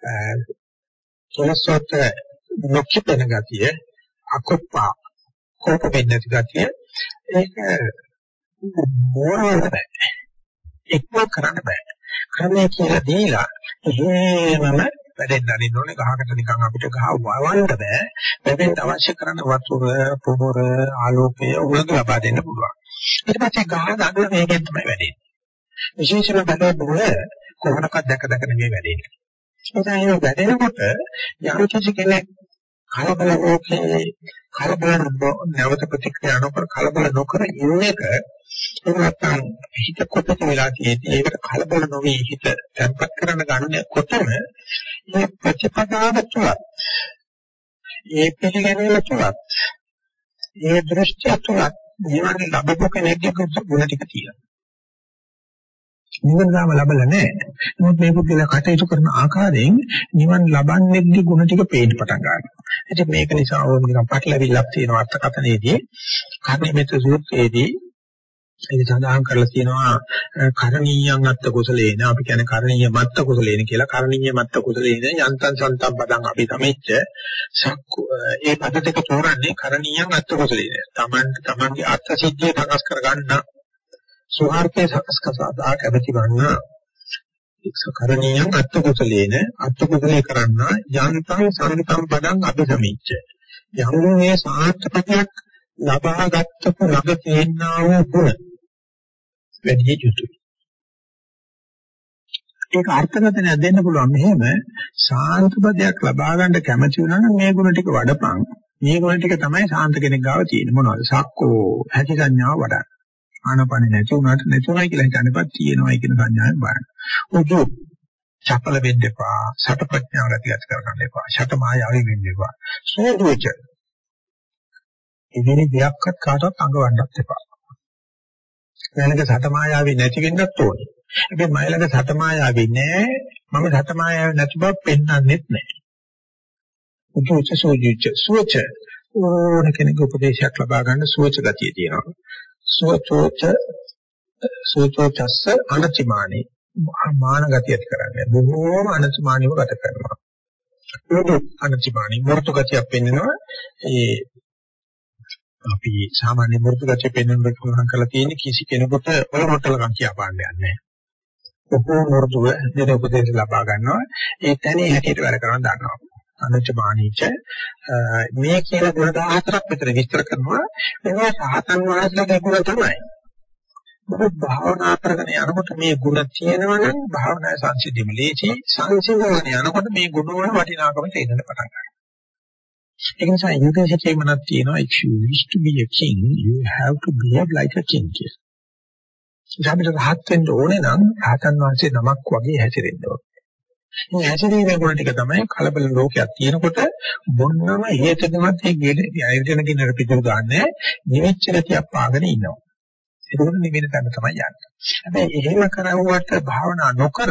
සෝසොත් නොකිපෙන ගතිය අකුප්පා කෝප වෙන්නේ ගතිය ඒක මොනවද එක්ම කරන්න බෑ. කරන්නේ කියලා දීලා එහෙමම වැඩෙන්න අරින්න ඕනේ. ගහකට නිකන් අපිට ගහ වවන්න බෑ. වැඩෙන්න අවශ්‍ය කරන වතුර, පොහොර, ආලෝකය උලඟ ලබා දෙන්න පුළුවන්. ඊට පස්සේ ගහ ගන්න වේගෙන් තමයි වැඩෙන්නේ. විශේෂයෙන්ම බඩේ බොල කොහොමදක්වත් දැක දැක නෙමෙයි වැඩෙන්නේ. ඒ නිසා වැඩෙනකොට යම් කිසි කෙනෙක් කලබල ඕකේ කලබල නැවත ප්‍රතික්‍රියා නොකර කලබල නොකර ඉන්න එක නැත්නම් හිත කොටක වෙලා තියෙන්නේ ඒකට කලබල නොවි හිත තැම්පත් කරන ගන්නකොටම මේ ප්‍රතිපදාව තුලත් ඒ පිළිගැනීම තුලත් ඒ දෘෂ්ටිය තුලත් නිවන ලැබෙක කෙනෙක්ගේ ගුණ ටික තියෙනවා. නිවන ගාම ලැබලා නැහැ. නමුත් මේ පුද්ගලයා කටයුතු කරන ආකාරයෙන් නිවන ලබන්නේගේ ගුණ ටික පේන්න පටන් ගන්නවා. ඉතින් මේක නිසා ඕන නිකන් පැටලවිල්ලක් තියෙනවා අර්ථකථනයේදී. කර්ණිමෙත සූත්‍රයේදී ඒක සඳහන් කරලා තියෙනවා කරණීයං අත්ත කුසලේන අපි කියන්නේ කරණීය මත්ත කුසලේන කියලා. කරණීය මත්ත කුසලේන යන්තං සන්තම් පදං අපි තමෙච්ච සක්කු ඒ පද දෙක තෝරන්නේ කරණීයං අත්ත කුසලේන. තමන් තමන්ගේ අර්ථ සිද්ධිය සකස් කර ගන්න සුහාර්ථයේ සකස් කසාදා කැපති වන්න කරණීයං අත්ත කුසලේන අත්ත කුසලේ කරන්න යන්තං සන්තම් පදං අපි තමෙච්ච යම් මේ සාර්ථකයක් ලබාගත්තු ළඟ තියෙනා වූ ගුණ වැඩි යුතුයි. ඒක අර්ථකථනය දෙන්න පුළුවන්. මෙහෙම සාන්ත පදයක් ලබා ගන්න කැමති වුණා නම් මේ ගුණ ටික වඩපන්. මේ ගුණ ටික තමයි සාන්ත කෙනෙක් ගාව තියෙන්නේ. මොනවද? සක්කෝ ඇති සංඥාව වඩන්න. ආනපනෙ නැති වුණාට නැතුණයි කියලා හිතන්නපත් තියෙනවායි කියන සංඥාවෙන් බලන්න. උදු චපල වෙන්න එපා. සත ප්‍රඥාව ඇති කරගන්න එපා. ෂට මායාවෙ වෙන්න එපා. සෝදුච ඉදිරි දෙයක්වත් කාටවත් අඟවන්නත් එපා. මයිලක සතමායාවේ නැති වෙන්නත් ඕනේ. හැබැයි මයිලක සතමායාවේ නෑ. මම සතමායාවේ නැති බව පෙන්වන්නෙත් නෑ. උච සෝජිච සුවච ඕන කෙනෙක් උපදේශයක් ලබා ගන්න සුවච ගතිය තියෙනවා. සුවචෝච සුවචෝචස්ස අනතිමානි මාන ගතිය ඇති කරන්නේ. බොහෝම අනතිමානිව ගත කරනවා. ඒක අනතිමානි මෘතු ගතියක් පෙන්වනවා. ඒ අපි සාමාන්‍ය මෘදු ගතිය පෙන්වන්නට උනන් කරලා තියෙන කිසි කෙනෙකුට වල මොට්ටලකම් කියා පාන්න යන්නේ නැහැ. ඔක්කොම මෘදුව දෙන උපදේශ ලබා ගන්නවා. ඒ තැනේ හැටියට වැඩ කරන දන්නවා. අනච්ච මානීච මේ කියන ගුණ දහහතරක් විතර විස්තර කරනවා. මේවා සහතන් වහන්සේලාගේ ගුණ තමයි. මොකද භාවනා කරගෙන යනකොට මේ ගුණ තියෙනවා නම් භාවනා සංසිද්ධියම ලේසි. සංසිද්ධියන යනකොට මේ ගුණ වල වටිනාකම තේරෙන්න පටන් ගන්නවා. ඒක නිසා යුගයේ මනක් තියෙනවා if you wish to be a king you have to behave like a king කියලා. ජාමිත රහත් වෙන්න ඕනේ නම් රහතන් වහන්සේ නමක් වගේ හැසිරෙන්න ඕනේ. මේ හැසිරීමේ ගුණ ටික තමයි කලබල ලෝකයක් තියෙනකොට බොන්නම හේතකමත් ඒ ගෙඩේ අයවිදෙන කිනර පිටු ගන්නෑ නිවෙච්ච ගතියක් පාගෙන ඉන්නවා. ඒක නිවෙන තැන තමයි යන්නේ. හැබැයි එහෙම කරවුවට භාවනා නොකර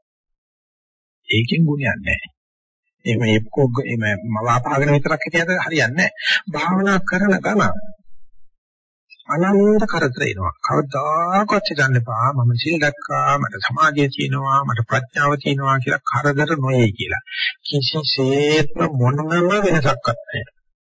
ඒකෙන් ගුණයක් නැහැ. එහෙම එක්කෝ එහෙම මවාපාගෙන විතරක් හිටියද හරියන්නේ නැහැ. භාවනා කරන ගමන් අනන්ත කරදර එනවා. කවදාකවත් හිතන්න එපා මම සිල් දැක්කා, මට සමාධිය තියෙනවා, මට ප්‍රඥාව තියෙනවා කියලා කරදර නොවේ කියලා. කිසිසේත්ම මොනම වෙනසක්වත් නැහැ.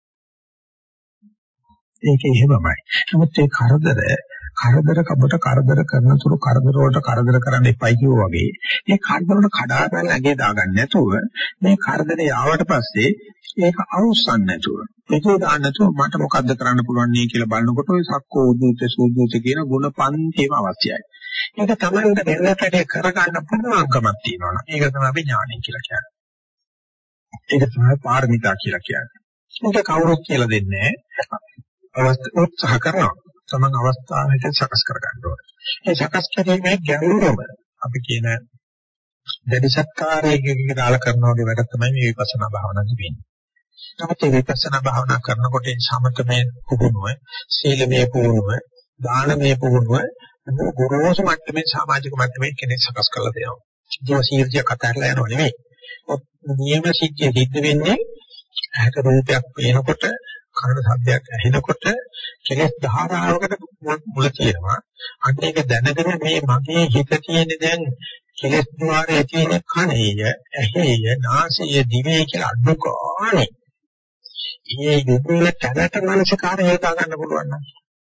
ඒක එහෙමමයි. නමුත් ඒ කරදර කරදර කබට කරදර කරන තුරු කරදර වලට කරදර කරන්න එපයි කියෝ වගේ මේ කරදර වලට කඩා බැලලා ඇගේ දාගන්න නැතුව මේ කරදරේ ආවට පස්සේ ඒක අවසන් නැතුව ඒක දාන්න නැතුව මට මොකද්ද කරන්න පුළුවන් නේ කියලා බලනකොට ඔය සක්කෝ උද්දේශ සූද්දේශ කියන ගුණ පන්තිම අවශ්‍යයි. ඒක තමයි දෙන්නට කරගන්න පුළුවන්කමක් තියෙනවා. ඒක තමයි අපි ඥානය කියලා කියන්නේ. ඒක තමයි පාරමිතා කියලා කියන්නේ. ඒක කවුරුත් කියලා දෙන්නේ නැහැ. උත්සාහ කරනවා. සමන් අවස්ථාවකට සකස් කර ගන්න ඕනේ. ඒ සකස් කිරීමේ ගැඹුරම අපි කියන දැඩි සත්කාරයේ දාලා කරන වගේ වැඩ තමයි මේ විපස්සනා භාවනාවේදී වෙන්නේ. නමුත් මේ විපස්සනා භාවනා කරනකොට සමතමේ පුහුණුව, සීලමේ පුහුණුව, දානමේ පුහුණුව ගොරෝසු මට්ටමේ සමාජික මට්ටමේ කෙනෙක් සකස් කරලා දෙනවා. ජීවශීර්තිය කතා කරලා යනව නෙමෙයි. නියම සිද්ධිය සිද්ධ වෙන්නේ ඇහැට රූපයක් පේනකොට, කනට ශබ්දයක් ඇහෙනකොට කෙලෙස් ධාරාවකට මුල තියෙනවා. අන්න ඒක දැනගෙන මේ මගේ හිත තියෙන දැන් කෙලෙස් ద్వාරයේ තියෙන කණේය, ඇහෙය, නාසය, දිවේ කියලා අඩුකානේ. මේ යොමුල තැනට මනසකාරය හදා ගන්න පුළුවන් නම්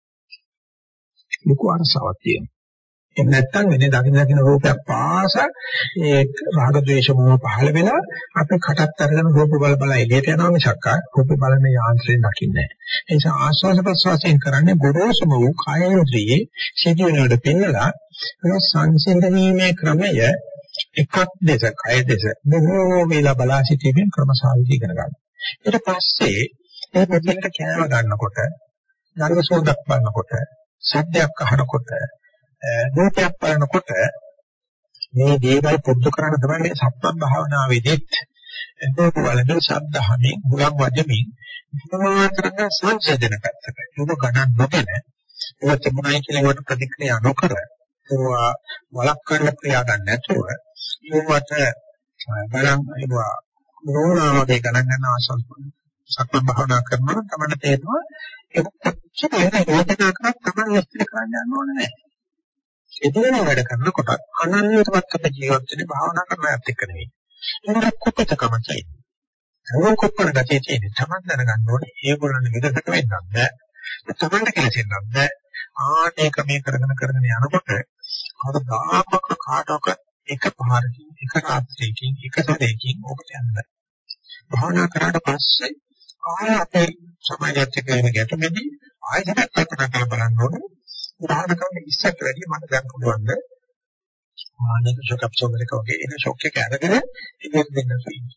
ලොකු අරසාවක් තියෙනවා. එහෙම නැත්නම් වෙන්නේ දකින්න දකින්න රූපයක් පාස ඒ රාග ද්වේෂ මොහ පහළ වෙලා අපි කටත් අරගෙන රූප බල බල එළියට යනවා මිසක් රූප බලන යාන්ත්‍රයෙන් දකින්නේ නැහැ. ඒ නිසා ආස්වාද ප්‍රසවාසයෙන් කරන්නේ ගොරෝසුම වූ කායේන්ද්‍රියේ සිදුවෙනවට පෙන්නලා ඒ සංසිඳනීමේ ක්‍රමය එකක් දෙස කය දෙස බොහෝ වේලා බලා සිටීමෙන් ක්‍රමසාවිදි ඉගෙන ගන්න. ඊට පස්සේ ඒ පොතේට කෑම ගන්නකොට, නරක සෝදක් බලනකොට, සද්දයක් අහනකොට, රූපයක් බලනකොට මේ දේවල් පොදු කරන්න තමයි මේ සම්පත් භාවනාවේදීත් එතකොට වලදී ශබ්දහමින් මුලක් වදමින් මොනවාතරක සංසේදන පැත්තට ඒක ගණන් නොගෙන ඒක තිබුණයි කියලා ඒකට ප්‍රතික්‍රියා නොකර ඒවා වළක්වන්න ක්‍රියා ගන්න නැතුව ඒවට බලන් ඒවා මොනවාගේ ගණන් ගන්න ආසල් සම්පත් භාවනා කරනවා තමයි තේරෙනවා ඒක කොච්චර හේතුනා කරත් තමයි ඉස්තර කරන්න යන්න ඕනේ නැහැ. එදිනෙන වැඩ කරනකොට අනන්‍යතාවත් අපේ ජීවිත වෙන භාවනා කරනවත් එක්ක නෙවෙයි. ඒක කොපිටකම තියෙනවා. ඒක කොප්පර ගැටේ තියෙන තමන් දැනගන්න ඕනේ ඒගොල්ලන් විදකට වෙන්නත් බෑ. තමන්ට කෙලෙසෙන්නත් බෑ. ආනේක මේ කරගෙන කරගෙන යනකොට කවදාකවත් කාටවත් එක පාරකින් එක රාත්‍රියකින් එක සැරේකින් ඔබට යන්න බෑ. භාවනා කරාට පස්සේ ආය අපේ සමාජයත් එක්ක එන ගැටුමේදී ආයෙත් කල්පනා කරලා බලන්න ඕනේ. උදාහරණ කරන්න ඉස්සත් වැඩි මට දැන් පුළුවන් ද මානසික ෂොක් අප්සෝබර් එක වගේ එන ෂොක් එක අරගෙන ඒක දෙන්න තියෙනවා.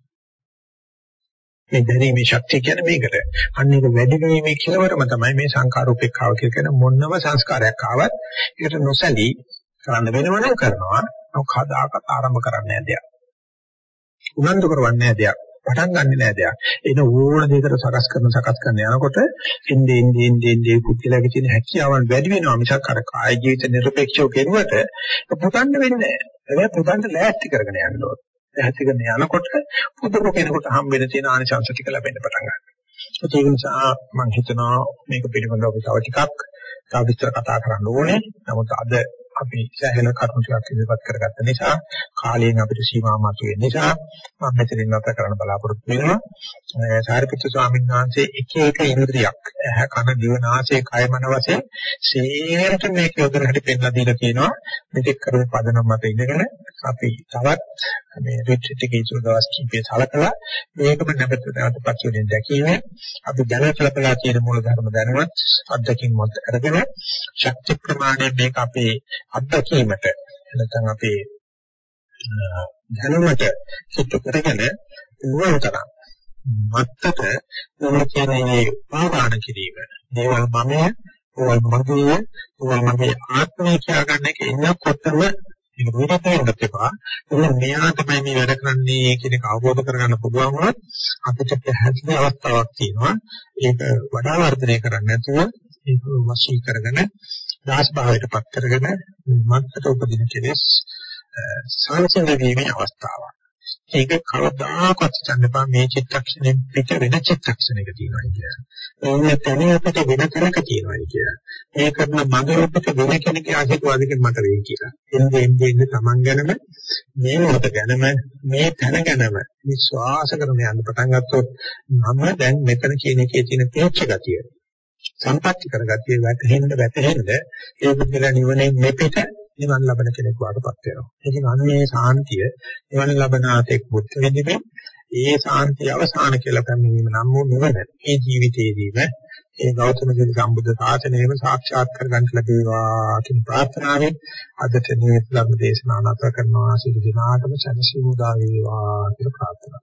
මේ දැරීමේ ශක්තිය කියන්නේ මේකට. අන්න ඒක වැඩි වීමේ කෙලවරම තමයි මේ සංකාර උපේක්ඛාව කියන මොනම සංස්කාරයක් ආවත් ඒකට නොසැලී කරන්න වෙනවනම් කරනවා. මොකදාකට ආරම්භ කරන්නේ නැහැ දෙයක්. උනන්දු කරවන්නේ නැහැ දෙයක්. පටන් ගන්නෙ නෑ දෙයක්. එන ඕන දෙයකට සකස් කරන සකස් කරන යනකොට එන්නේ එන්නේ එන්නේ එන්නේ කුතිලගේ තියෙන හැකියාවන් වැඩි වෙනවා මිසක් අර කාය ජීවිත නිර්පේක්ෂව කෙරුවට පුතන්න වෙන්නේ නෑ. ඒක පුතන්න ලෑස්ති කරගෙන යන්න ඕනේ. ලෑස්ති කරගෙන යනකොට පුදුම කෙනෙකුට හම් වෙන තියෙන ආනිසංස ටික ලැබෙන්න පටන් ගන්නවා. ඒක නිසා මම හිතනවා මේක පිළිබඳව අපි තව ටිකක් තව විස්තර කතා කරන්න ඕනේ. නමුත් අද අපි සෑහෙන කරුණු ටිකක් ඉදිරිපත් කරගත්ත නිසා කාලයෙන් අපිට සීමා මතුවෙන නිසා මම මෙතනින් නැවත කරන්න බලාපොරොත්තු වෙනවා. සාරිපුත්‍ර ස්වාමීන් වහන්සේ එක එක ඉන්ද්‍රියක් ඇහ කන දිව නාසය කය මන වශයෙන් සේරට මේක යොදන හැටි පෙන්නලා දීලා තියෙනවා. මේක කරුණු පදනම් මත ඉඳගෙන අපි තවත් මේ රිට්‍රීට් එකේ ඉතුරු දවස් කිහිපය සලකලා මේකම නැවත නැවත පස්වෙනින් දැකීමේ අපි දැනගලපලා තියෙන මූල ධර්ම දැනුවත් අත්දැකීම් මත අරගෙන ශක්ති ප්‍රමාණය මේක අපේ අත්දැකීමට නැත්නම් අපේ දැනුමට සිද්ධ කරගෙන උවන්තරම් මත්තට මොන කියන්නේ පාදාන කිරීම. දේවල් මමය, ඕල් මගේ, ඕල් මගේ ආත්මය කියලාගන්න එක ඉන්නකොටම ඒක දුරට වෙන්නත් එපා. ඒක මෙයා තමයි මේ වැඩ කරන්නේ කියන එක අවබෝධ කරගන්න පුළුවන් වුණොත් අපිට පැහැදිලි අවස්ථාවක් තියෙනවා. ඒක වඩා වර්ධනය කරන්න නැතුව ඒක වශී කරගෙන දාස් භාවයට පත් කරගෙන මත්තට උපදින කෙලෙස් සංසිඳ වීමේ අවස්ථාවක්. ඒක කවදාකවත් හිතන්නපා මේ චිත්තක්ෂණයෙන් පිට වෙන චිත්තක්ෂණයක තියෙනවා කියලා. ඕනේ තැන අපිට වෙන තැනක තියෙනවා කියලා. ඒ කරන මගේ අපිට වෙන කෙනෙක්ගේ ආශිර්වාදයෙන් මට වෙයි කියලා. එන්නේ එන්නේ එන්නේ Taman ගැනම මේ මොහොත ගැනම මේ තැන ගැනම විශ්වාස කරගෙන යන්න පටන් ගත්තොත් මම දැන් මෙතන කියන එකේ තියෙන තේච්ච ගතිය සම්පත්‍ති කරගතිය වැටහෙන්න වැටහෙන්න ඒ බුද්ධලා නිවනේ මෙපිට නිවන් ලබන කෙනෙක් වාටපත් වෙනවා. ඒකෙන් අන්නේ සාන්තිය නිවන් ලබන ආතෙක් බුද්ධ වෙන්නේ ඒ සාන්තිය අවසාන කියලා පැමිණීම නම් වූ නිවන මේ ජීවිතයේදීම ඒ ගෞතම සීල සම්බුද්ධ ශාසනයම සාක්ෂාත් කරගන්න ලැබේවා කියන ප්‍රාර්ථනාවෙන් අදට මේ ධර්ම දේශනාව නැවත කරනවා. සියලු දෙනාටම සැනසීම උදා වේවා කියලා ප්‍රාර්ථනා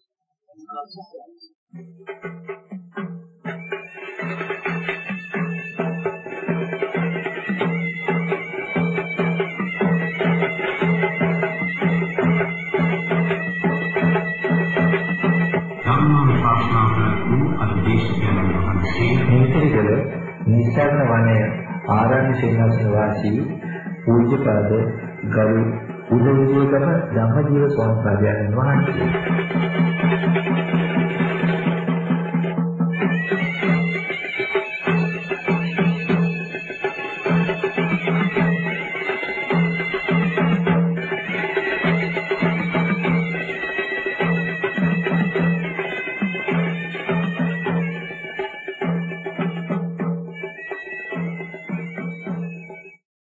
ධම්ම ශාස්ත්‍රය පෙළ නිස්සාරණ වනයේ ආරණ්‍ය සේනාසන වාසී පූජ්‍යපාද ගරු උදේවිදේකම ධම්මජීව ස්වාමීන් වහන්සේ